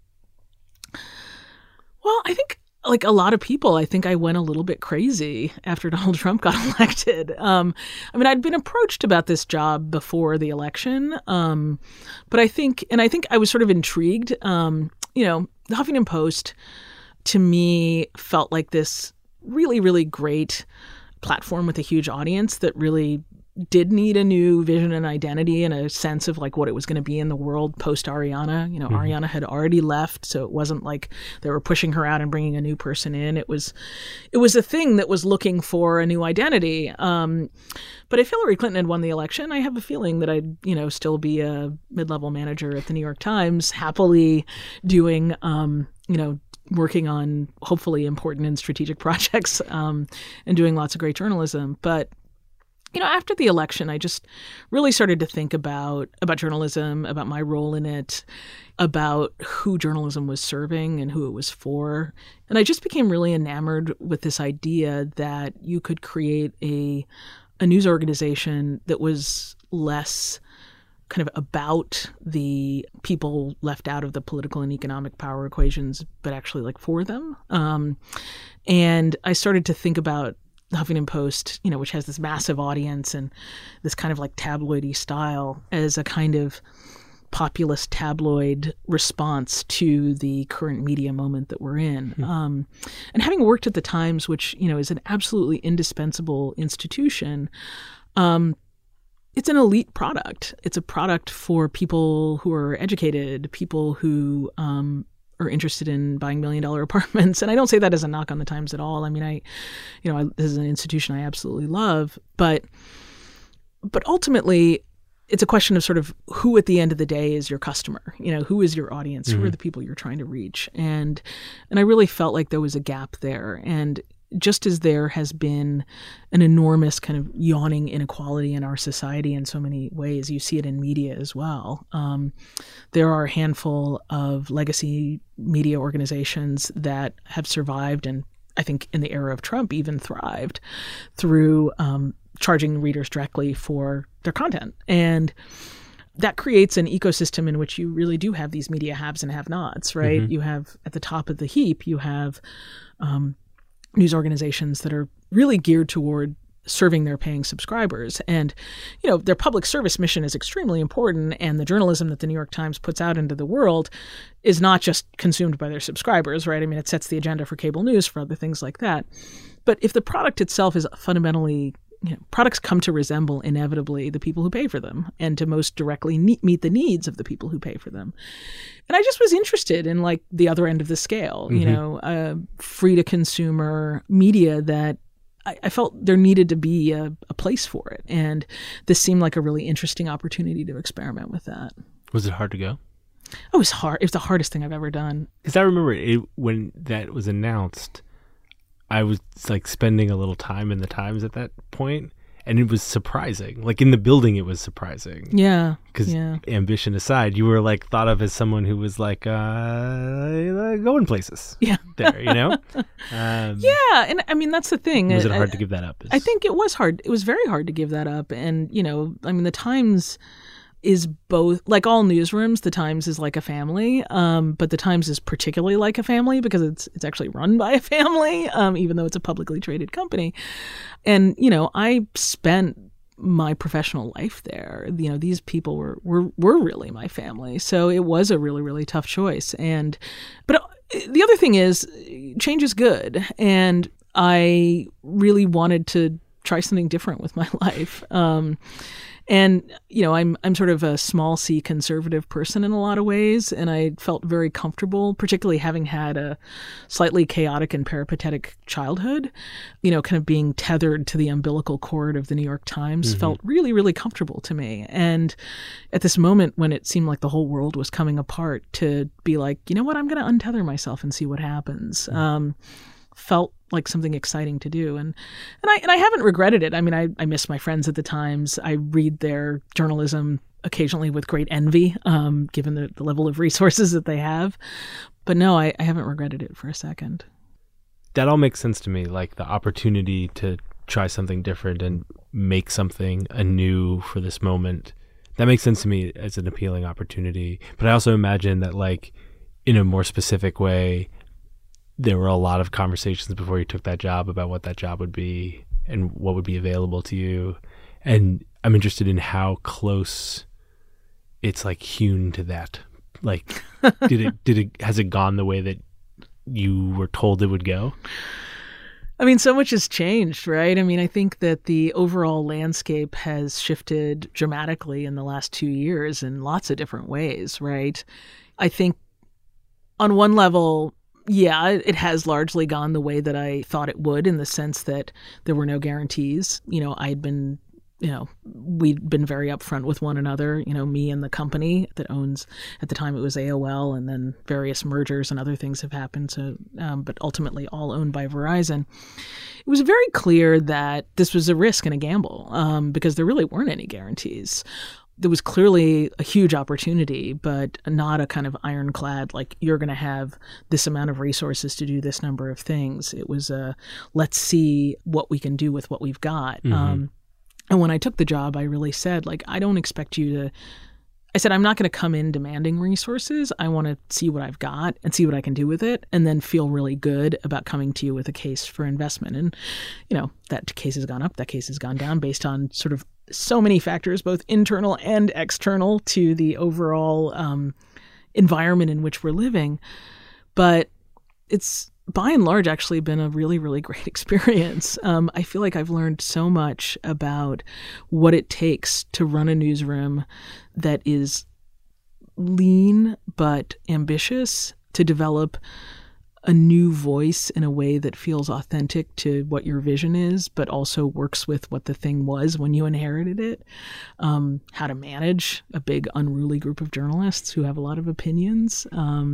Well, I think, like a lot of people, I think I went a little bit crazy after Donald Trump got elected. I'd been approached about this job before the election, but I think I was sort of intrigued. The Huffington Post, to me, felt like this really, really great platform with a huge audience that really did need a new vision and identity and a sense of like what it was going to be in the world post Ariana. Ariana had already left, so it wasn't like they were pushing her out and bringing a new person in. It was a thing that was looking for a new identity. But if Hillary Clinton had won the election, I have a feeling that I'd, still be a mid-level manager at the New York Times, happily doing, working on hopefully important and strategic projects, and doing lots of great journalism. But after the election, I just really started to think about journalism, about my role in it, about who journalism was serving and who it was for. And I just became really enamored with this idea that you could create a news organization that was less kind of about the people left out of the political and economic power equations, but actually like for them. And I started to think about the Huffington Post, which has this massive audience and this kind of like tabloidy style, as a kind of populist tabloid response to the current media moment that we're in. And having worked at the Times, which, is an absolutely indispensable institution, it's an elite product. It's a product for people who are educated, people who are interested in buying $1 million apartments. And I don't say that as a knock on the Times at all. I mean, this is an institution I absolutely love, but ultimately, it's a question of sort of who at the end of the day is your customer, who is your audience, who are the people you're trying to reach. And I really felt like there was a gap there. And just as there has been an enormous kind of yawning inequality in our society in so many ways, you see it in media as well. There are a handful of legacy media organizations that have survived, and I think in the era of Trump even thrived through charging readers directly for their content. And that creates an ecosystem in which you really do have these media haves and have-nots, right? You have, at the top of the heap, you have news organizations that are really geared toward serving their paying subscribers. And, their public service mission is extremely important, and the journalism that the New York Times puts out into the world is not just consumed by their subscribers, right? I mean, it sets the agenda for cable news, for other things like that. But if the product itself is fundamentally, products come to resemble inevitably the people who pay for them, and to most directly meet the needs of the people who pay for them. And I just was interested in like the other end of the scale, free to consumer media that I felt there needed to be a place for it. And this seemed like a really interesting opportunity to experiment with that. Was it hard to go? It was hard. It was the hardest thing I've ever done. Because I remember when that was announced, I was like spending a little time in the Times at that point, and it was surprising. Like in the building, it was surprising. Yeah. Because ambition aside, you were like thought of as someone who was like going places. Yeah. There, yeah. And I mean, that's the thing. Was it hard to give that up? I think it was hard. It was very hard to give that up. And, the Times is both, like all newsrooms, the Times is like a family, but the Times is particularly like a family because it's actually run by a family, even though it's a publicly traded company. And, I spent my professional life there. These people were really my family. So it was a really, really tough choice. But the other thing is, change is good. And I really wanted to try something different with my life. And, I'm sort of a small c conservative person in a lot of ways. And I felt very comfortable, particularly having had a slightly chaotic and peripatetic childhood, kind of being tethered to the umbilical cord of the New York Times felt really, really comfortable to me. And at this moment when it seemed like the whole world was coming apart, to be like, you know what, I'm going to untether myself and see what happens. Felt like something exciting to do. And I haven't regretted it. I mean, I miss my friends at the Times. I read their journalism occasionally with great envy, given the level of resources that they have. But no, I haven't regretted it for a second. That all makes sense to me, like the opportunity to try something different and make something anew for this moment. That makes sense to me as an appealing opportunity. But I also imagine that, like, in a more specific way, there were a lot of conversations before you took that job about what that job would be and what would be available to you. And I'm interested in how close it's like hewn to that. Like, has it gone the way that you were told it would go? I mean, so much has changed, right? I mean, I think that the overall landscape has shifted dramatically in the last 2 years in lots of different ways, right? I think on one level, yeah, it has largely gone the way that I thought it would, in the sense that there were no guarantees. I'd been, we'd been very upfront with one another, me and the company that owns, at the time it was AOL, and then various mergers and other things have happened. So, but ultimately all owned by Verizon. It was very clear that this was a risk and a gamble, because there really weren't any guarantees. There was clearly a huge opportunity, but not a kind of ironclad, like, you're going to have this amount of resources to do this number of things. It was let's see what we can do with what we've got. And when I took the job, I really said, like, I don't expect you to I said, I'm not going to come in demanding resources. I want to see what I've got and see what I can do with it, and then feel really good about coming to you with a case for investment. And, that case has gone up, that case has gone down based on sort of so many factors, both internal and external to the overall environment in which we're living. But it's by and large actually been a really, really great experience. I feel like I've learned so much about what it takes to run a newsroom that is lean but ambitious, to develop a new voice in a way that feels authentic to what your vision is, but also works with what the thing was when you inherited it. How to manage a big unruly group of journalists who have a lot of opinions.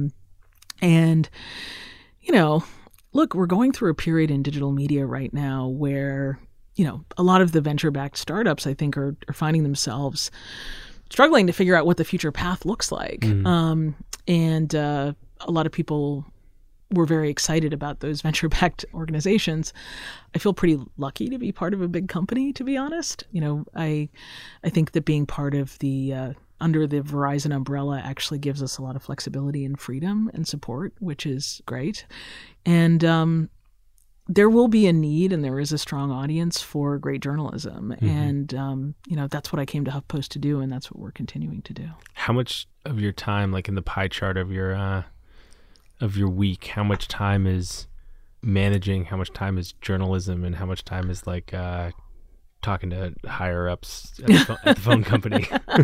Look, we're going through a period in digital media right now where, a lot of the venture-backed startups, I think, are finding themselves struggling to figure out what the future path looks like. And a lot of people were very excited about those venture-backed organizations. I feel pretty lucky to be part of a big company, to be honest. I think that being part of the under the Verizon umbrella actually gives us a lot of flexibility and freedom and support, which is great. And there will be a need, and there is a strong audience for great journalism. And, that's what I came to HuffPost to do, and that's what we're continuing to do. How much of your time, like in the pie chart of your week, how much time is managing, how much time is journalism, and how much time is like talking to higher ups at the phone company?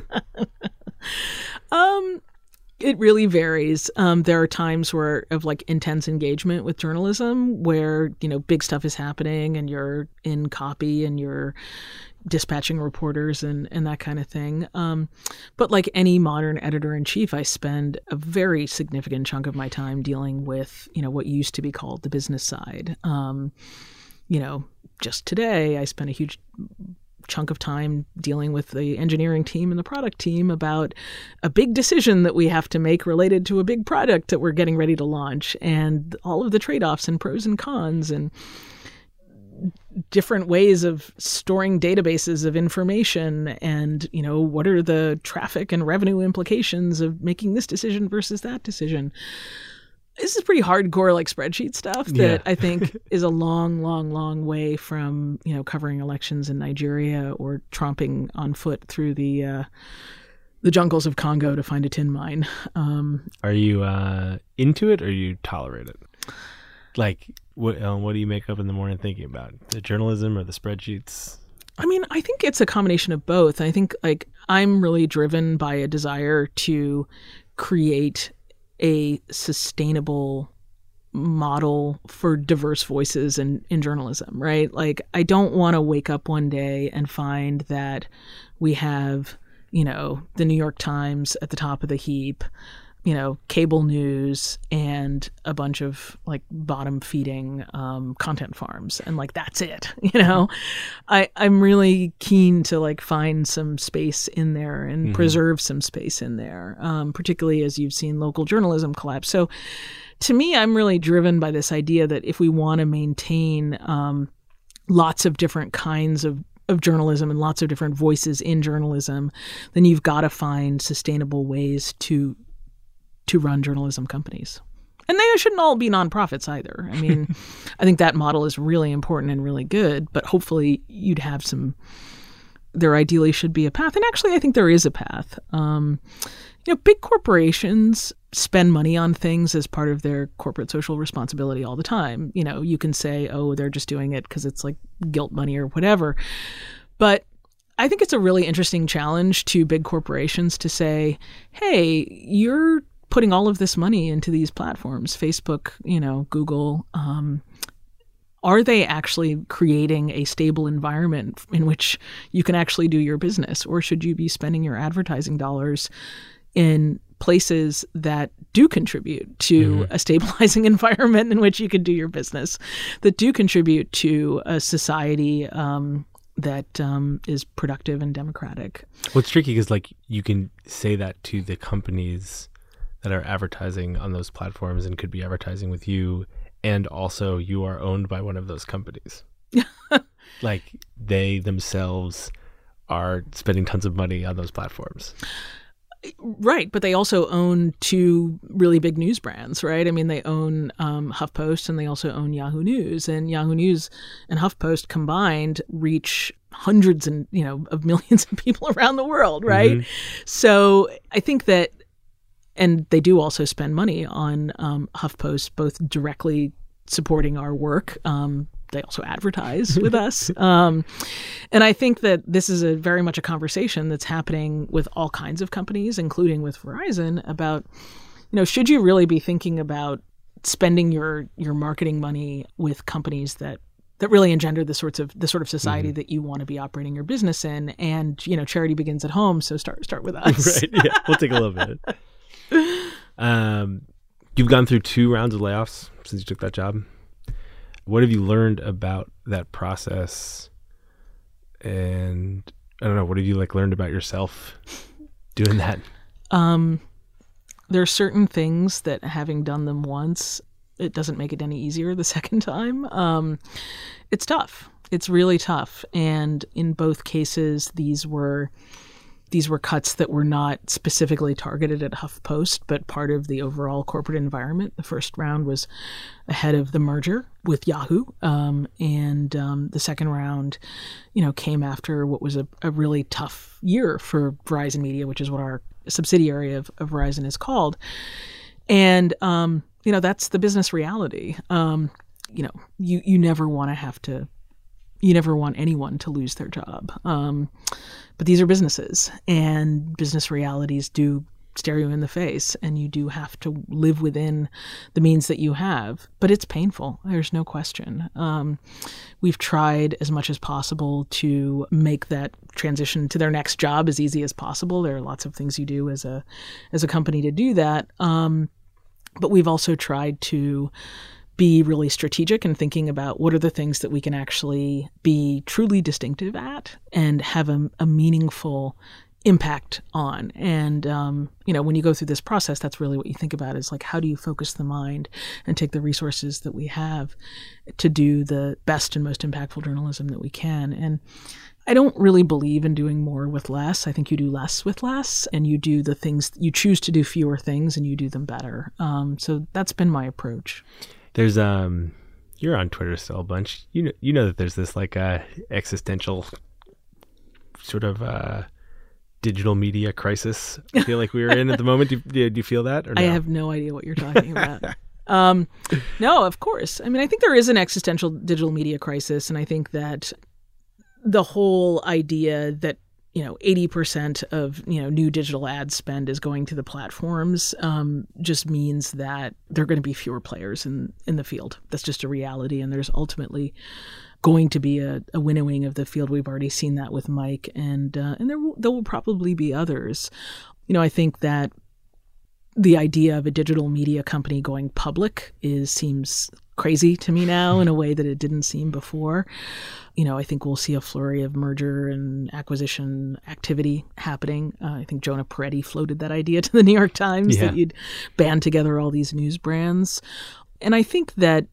It really varies. There are times of like intense engagement with journalism where, big stuff is happening and you're in copy and you're dispatching reporters and that kind of thing. But like any modern editor-in-chief, I spend a very significant chunk of my time dealing with, what used to be called the business side. Just today, I spent a huge chunk of time dealing with the engineering team and the product team about a big decision that we have to make related to a big product that we're getting ready to launch, and all of the trade-offs and pros and cons and different ways of storing databases of information, and what are the traffic and revenue implications of making this decision versus that decision. This is pretty hardcore, like spreadsheet stuff that I think is a long, long, long way from, covering elections in Nigeria or tromping on foot through the jungles of Congo to find a tin mine. Are you into it, or you tolerate it? Like, what do you make up in the morning thinking about? The journalism or the spreadsheets? I mean, I think it's a combination of both. I think I'm really driven by a desire to create a sustainable model for diverse voices in journalism, right? Like, I don't want to wake up one day and find that we have, the New York Times at the top of the heap, cable news, and a bunch of like bottom feeding content farms, and like that's it. I'm really keen to like find some space in there and preserve some space in there, particularly as you've seen local journalism collapse. So to me, I'm really driven by this idea that if we want to maintain lots of different kinds of journalism and lots of different voices in journalism, then you've got to find sustainable ways to run journalism companies. And they shouldn't all be nonprofits either. I mean, I think that model is really important and really good, but hopefully you'd have there ideally should be a path. And actually, I think there is a path. Big corporations spend money on things as part of their corporate social responsibility all the time. You can say, oh, they're just doing it because it's like guilt money or whatever. But I think it's a really interesting challenge to big corporations to say, hey, you're putting all of this money into these platforms, Facebook, Google, are they actually creating a stable environment in which you can actually do your business? Or should you be spending your advertising dollars in places that do contribute to a stabilizing environment in which you can do your business, that do contribute to a society that is productive and democratic? Well, it's tricky because like you can say that to the companies that are advertising on those platforms and could be advertising with you, and also you are owned by one of those companies. Like they themselves are spending tons of money on those platforms. Right, but they also own two really big news brands, right? I mean, they own HuffPost and they also own Yahoo News, and Yahoo News and HuffPost combined reach hundreds and of millions of people around the world, right? So I think that, and they do also spend money on HuffPost, both directly supporting our work. They also advertise with us. And I think that this is very much a conversation that's happening with all kinds of companies, including with Verizon, about, should you really be thinking about spending your marketing money with companies that really engender the sort of society that you want to be operating your business in? And, charity begins at home. So start with us. Right. Yeah. We'll take a little bit. You've gone through 2 rounds of layoffs since you took that job. What have you learned about that process? And I don't know, what have you learned about yourself doing that? There are certain things that, having done them once, it doesn't make it any easier the second time. It's tough. It's really tough. And in both cases, these were cuts that were not specifically targeted at HuffPost, but part of the overall corporate environment. The first round was ahead of the merger with Yahoo. And the second round, came after what was a really tough year for Verizon Media, which is what our subsidiary of Verizon is called. And, that's the business reality. You never want to have to, you never want anyone to lose their job. But these are businesses, and business realities do stare you in the face, and you do have to live within the means that you have. But it's painful. There's no question. We've tried as much as possible to make that transition to their next job as easy as possible. There are lots of things you do as a company to do that. But we've also tried to be really strategic and thinking about what are the things that we can actually be truly distinctive at and have a meaningful impact on. And, when you go through this process, that's really what you think about, is how do you focus the mind and take the resources that we have to do the best and most impactful journalism that we can. And I don't really believe in doing more with less. I think you do less with less, and you do the things, you choose to do fewer things and you do them better. So that's been my approach. There's you're on Twitter still a bunch. You know that there's this existential sort of digital media crisis I feel like we are in at the moment. Do you feel that, or no? I have no idea what you're talking about. No, of course. I mean, I think there is an existential digital media crisis, and I think that the whole idea that 80% of new digital ad spend is going to the platforms just means that there are going to be fewer players in the field. That's just a reality, and there's ultimately going to be a winnowing of the field. We've already seen that with Mike, and there will probably be others. I think that the idea of a digital media company going public seems crazy to me now in a way that it didn't seem before. I think we'll see a flurry of merger and acquisition activity happening. I think Jonah Peretti floated that idea to the New York Times that you'd band together all these news brands. And I think that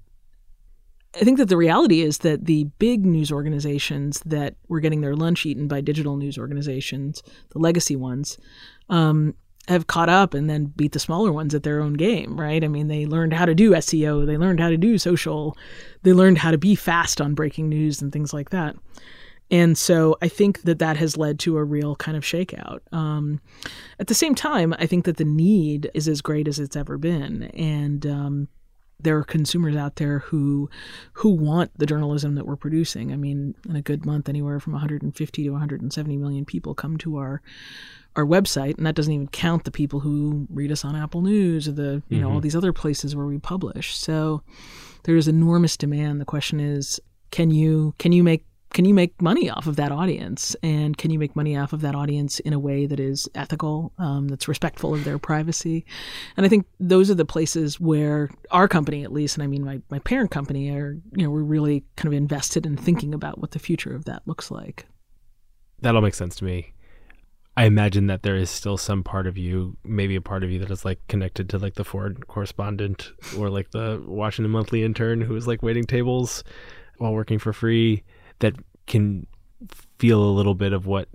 the reality is that the big news organizations that were getting their lunch eaten by digital news organizations, the legacy ones, have caught up and then beat the smaller ones at their own game, right? I mean, they learned how to do SEO, they learned how to do social, they learned how to be fast on breaking news and things like that. And so I think that has led to a real kind of shakeout. At the same time, I think that the need is as great as it's ever been. And there are consumers out there who want the journalism that we're producing. I mean, in a good month, anywhere from 150 to 170 million people come to our website, and that doesn't even count the people who read us on Apple News or all these other places where we publish. So there's enormous demand. The question is, can you make money off of that audience, and can you make money off of that audience in a way that is ethical, that's respectful of their privacy? And I think those are the places where our company, at least, and I mean my parent company, we're really kind of invested in thinking about what the future of that looks like. That all makes sense to me. I imagine that there is still some part of you, maybe a part of you that is connected to the Ford correspondent or the Washington Monthly intern who is waiting tables while working for free, that can feel a little bit of what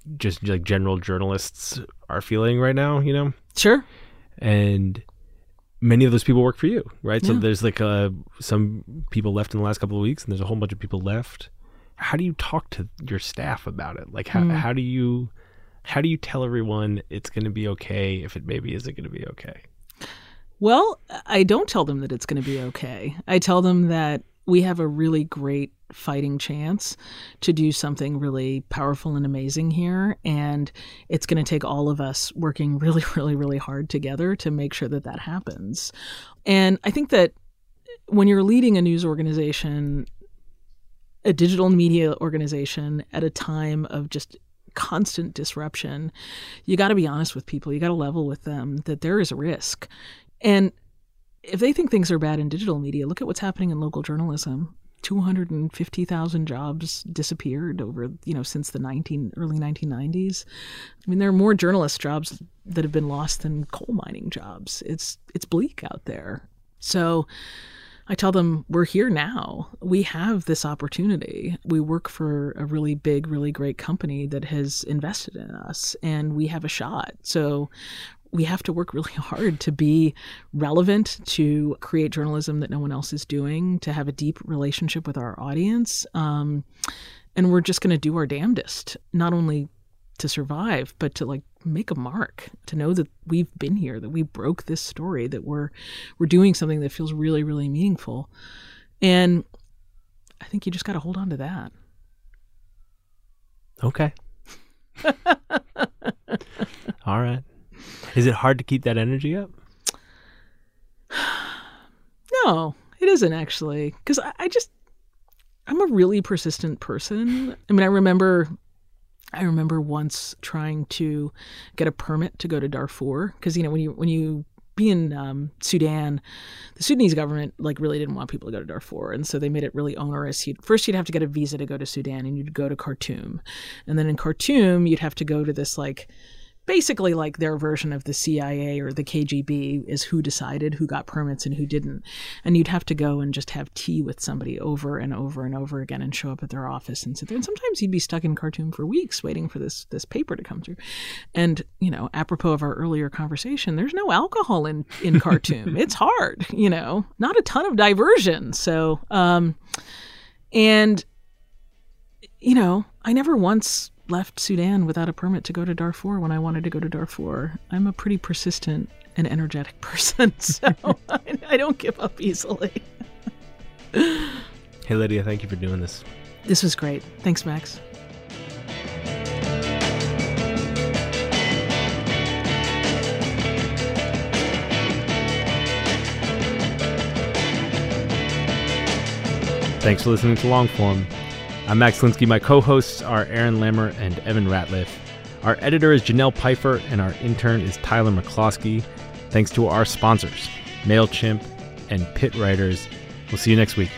just like general journalists are feeling right now, Sure. And many of those people work for you, right? So Yeah. there's like some people left in the last couple of weeks, and there's a whole bunch of people left. How do you talk to your staff about it? Like, how do you tell everyone it's going to be okay if it maybe isn't going to be okay? Well, I don't tell them that it's going to be okay. I tell them that we have a really great fighting chance to do something really powerful and amazing here. And it's going to take all of us working really, really, really hard together to make sure that that happens. And I think that when you're leading a news organization, a digital media organization at a time of just constant disruption, you got to be honest with people. You got to level with them that there is a risk. And if they think things are bad in digital media, look at what's happening in local journalism. 250,000 jobs disappeared over, since the early 1990s. I mean, there are more journalist jobs that have been lost than coal mining jobs. It's bleak out there. So I tell them, we're here now. We have this opportunity. We work for a really big, really great company that has invested in us, and we have a shot. So we have to work really hard to be relevant, to create journalism that no one else is doing, to have a deep relationship with our audience. And we're just going to do our damnedest, not only to survive, but to make a mark, to know that we've been here, that we broke this story, that we're doing something that feels really, really meaningful. And I think you just got to hold on to that. Okay. All right. Is it hard to keep that energy up? No, it isn't actually, because I'm a really persistent person. I mean, I remember once trying to get a permit to go to Darfur, because when you be in Sudan, the Sudanese government really didn't want people to go to Darfur, and so they made it really onerous. First you'd have to get a visa to go to Sudan, and you'd go to Khartoum, and then in Khartoum you'd have to go to this basically their version of the CIA or the KGB is who decided who got permits and who didn't. And you'd have to go and just have tea with somebody over and over and over again and show up at their office and sit there. And sometimes you'd be stuck in Khartoum for weeks waiting for this paper to come through. And, apropos of our earlier conversation, there's no alcohol in Khartoum. It's hard, not a ton of diversion. So, and, I never once left Sudan without a permit to go to Darfur when I wanted to go to Darfur. I'm a pretty persistent and energetic person, so I don't give up easily. Hey, Lydia, thank you for doing this. This was great. Thanks, Max. Thanks for listening to Longform. I'm Max Linsky. My co-hosts are Aaron Lammer and Evan Ratliff. Our editor is Janelle Pfeiffer, and our intern is Tyler McCloskey. Thanks to our sponsors, MailChimp and Pit Writers. We'll see you next week.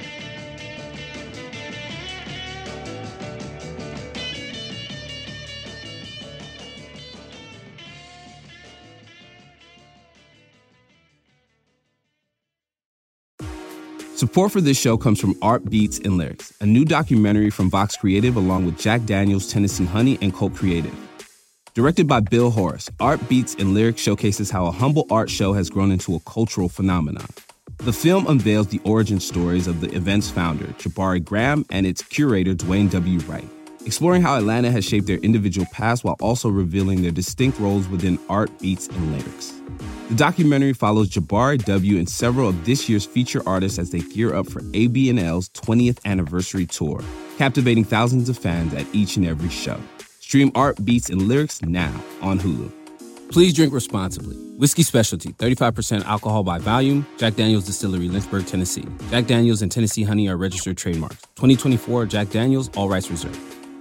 Support for this show comes from Art Beats and Lyrics, a new documentary from Vox Creative along with Jack Daniels, Tennessee Honey, and Colt Creative. Directed by Bill Horace, Art Beats and Lyrics showcases how a humble art show has grown into a cultural phenomenon. The film unveils the origin stories of the event's founder, Jabari Graham, and its curator, Dwayne W. Wright, exploring how Atlanta has shaped their individual paths while also revealing their distinct roles within Art Beats and Lyrics. The documentary follows Jabari W. and several of this year's feature artists as they gear up for AB&L's 20th anniversary tour, captivating thousands of fans at each and every show. Stream Art Beats and Lyrics now on Hulu. Please drink responsibly. Whiskey Specialty, 35% alcohol by volume. Jack Daniel's Distillery, Lynchburg, Tennessee. Jack Daniel's and Tennessee Honey are registered trademarks. 2024 Jack Daniel's, all rights reserved.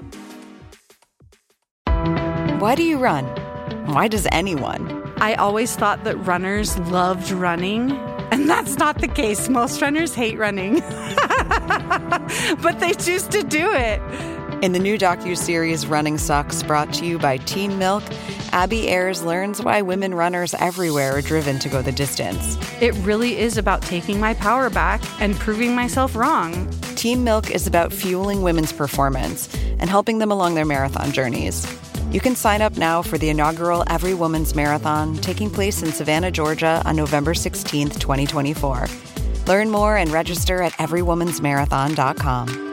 Why do you run? Why does anyone? I always thought that runners loved running, and that's not the case. Most runners hate running, but they choose to do it. In the new docuseries Running Sucks, brought to you by Teen Milk, Abby Ayers learns why women runners everywhere are driven to go the distance. It really is about taking my power back and proving myself wrong. Teen Milk is about fueling women's performance and helping them along their marathon journeys. You can sign up now for the inaugural Every Woman's Marathon taking place in Savannah, Georgia on November 16th, 2024. Learn more and register at everywomansmarathon.com.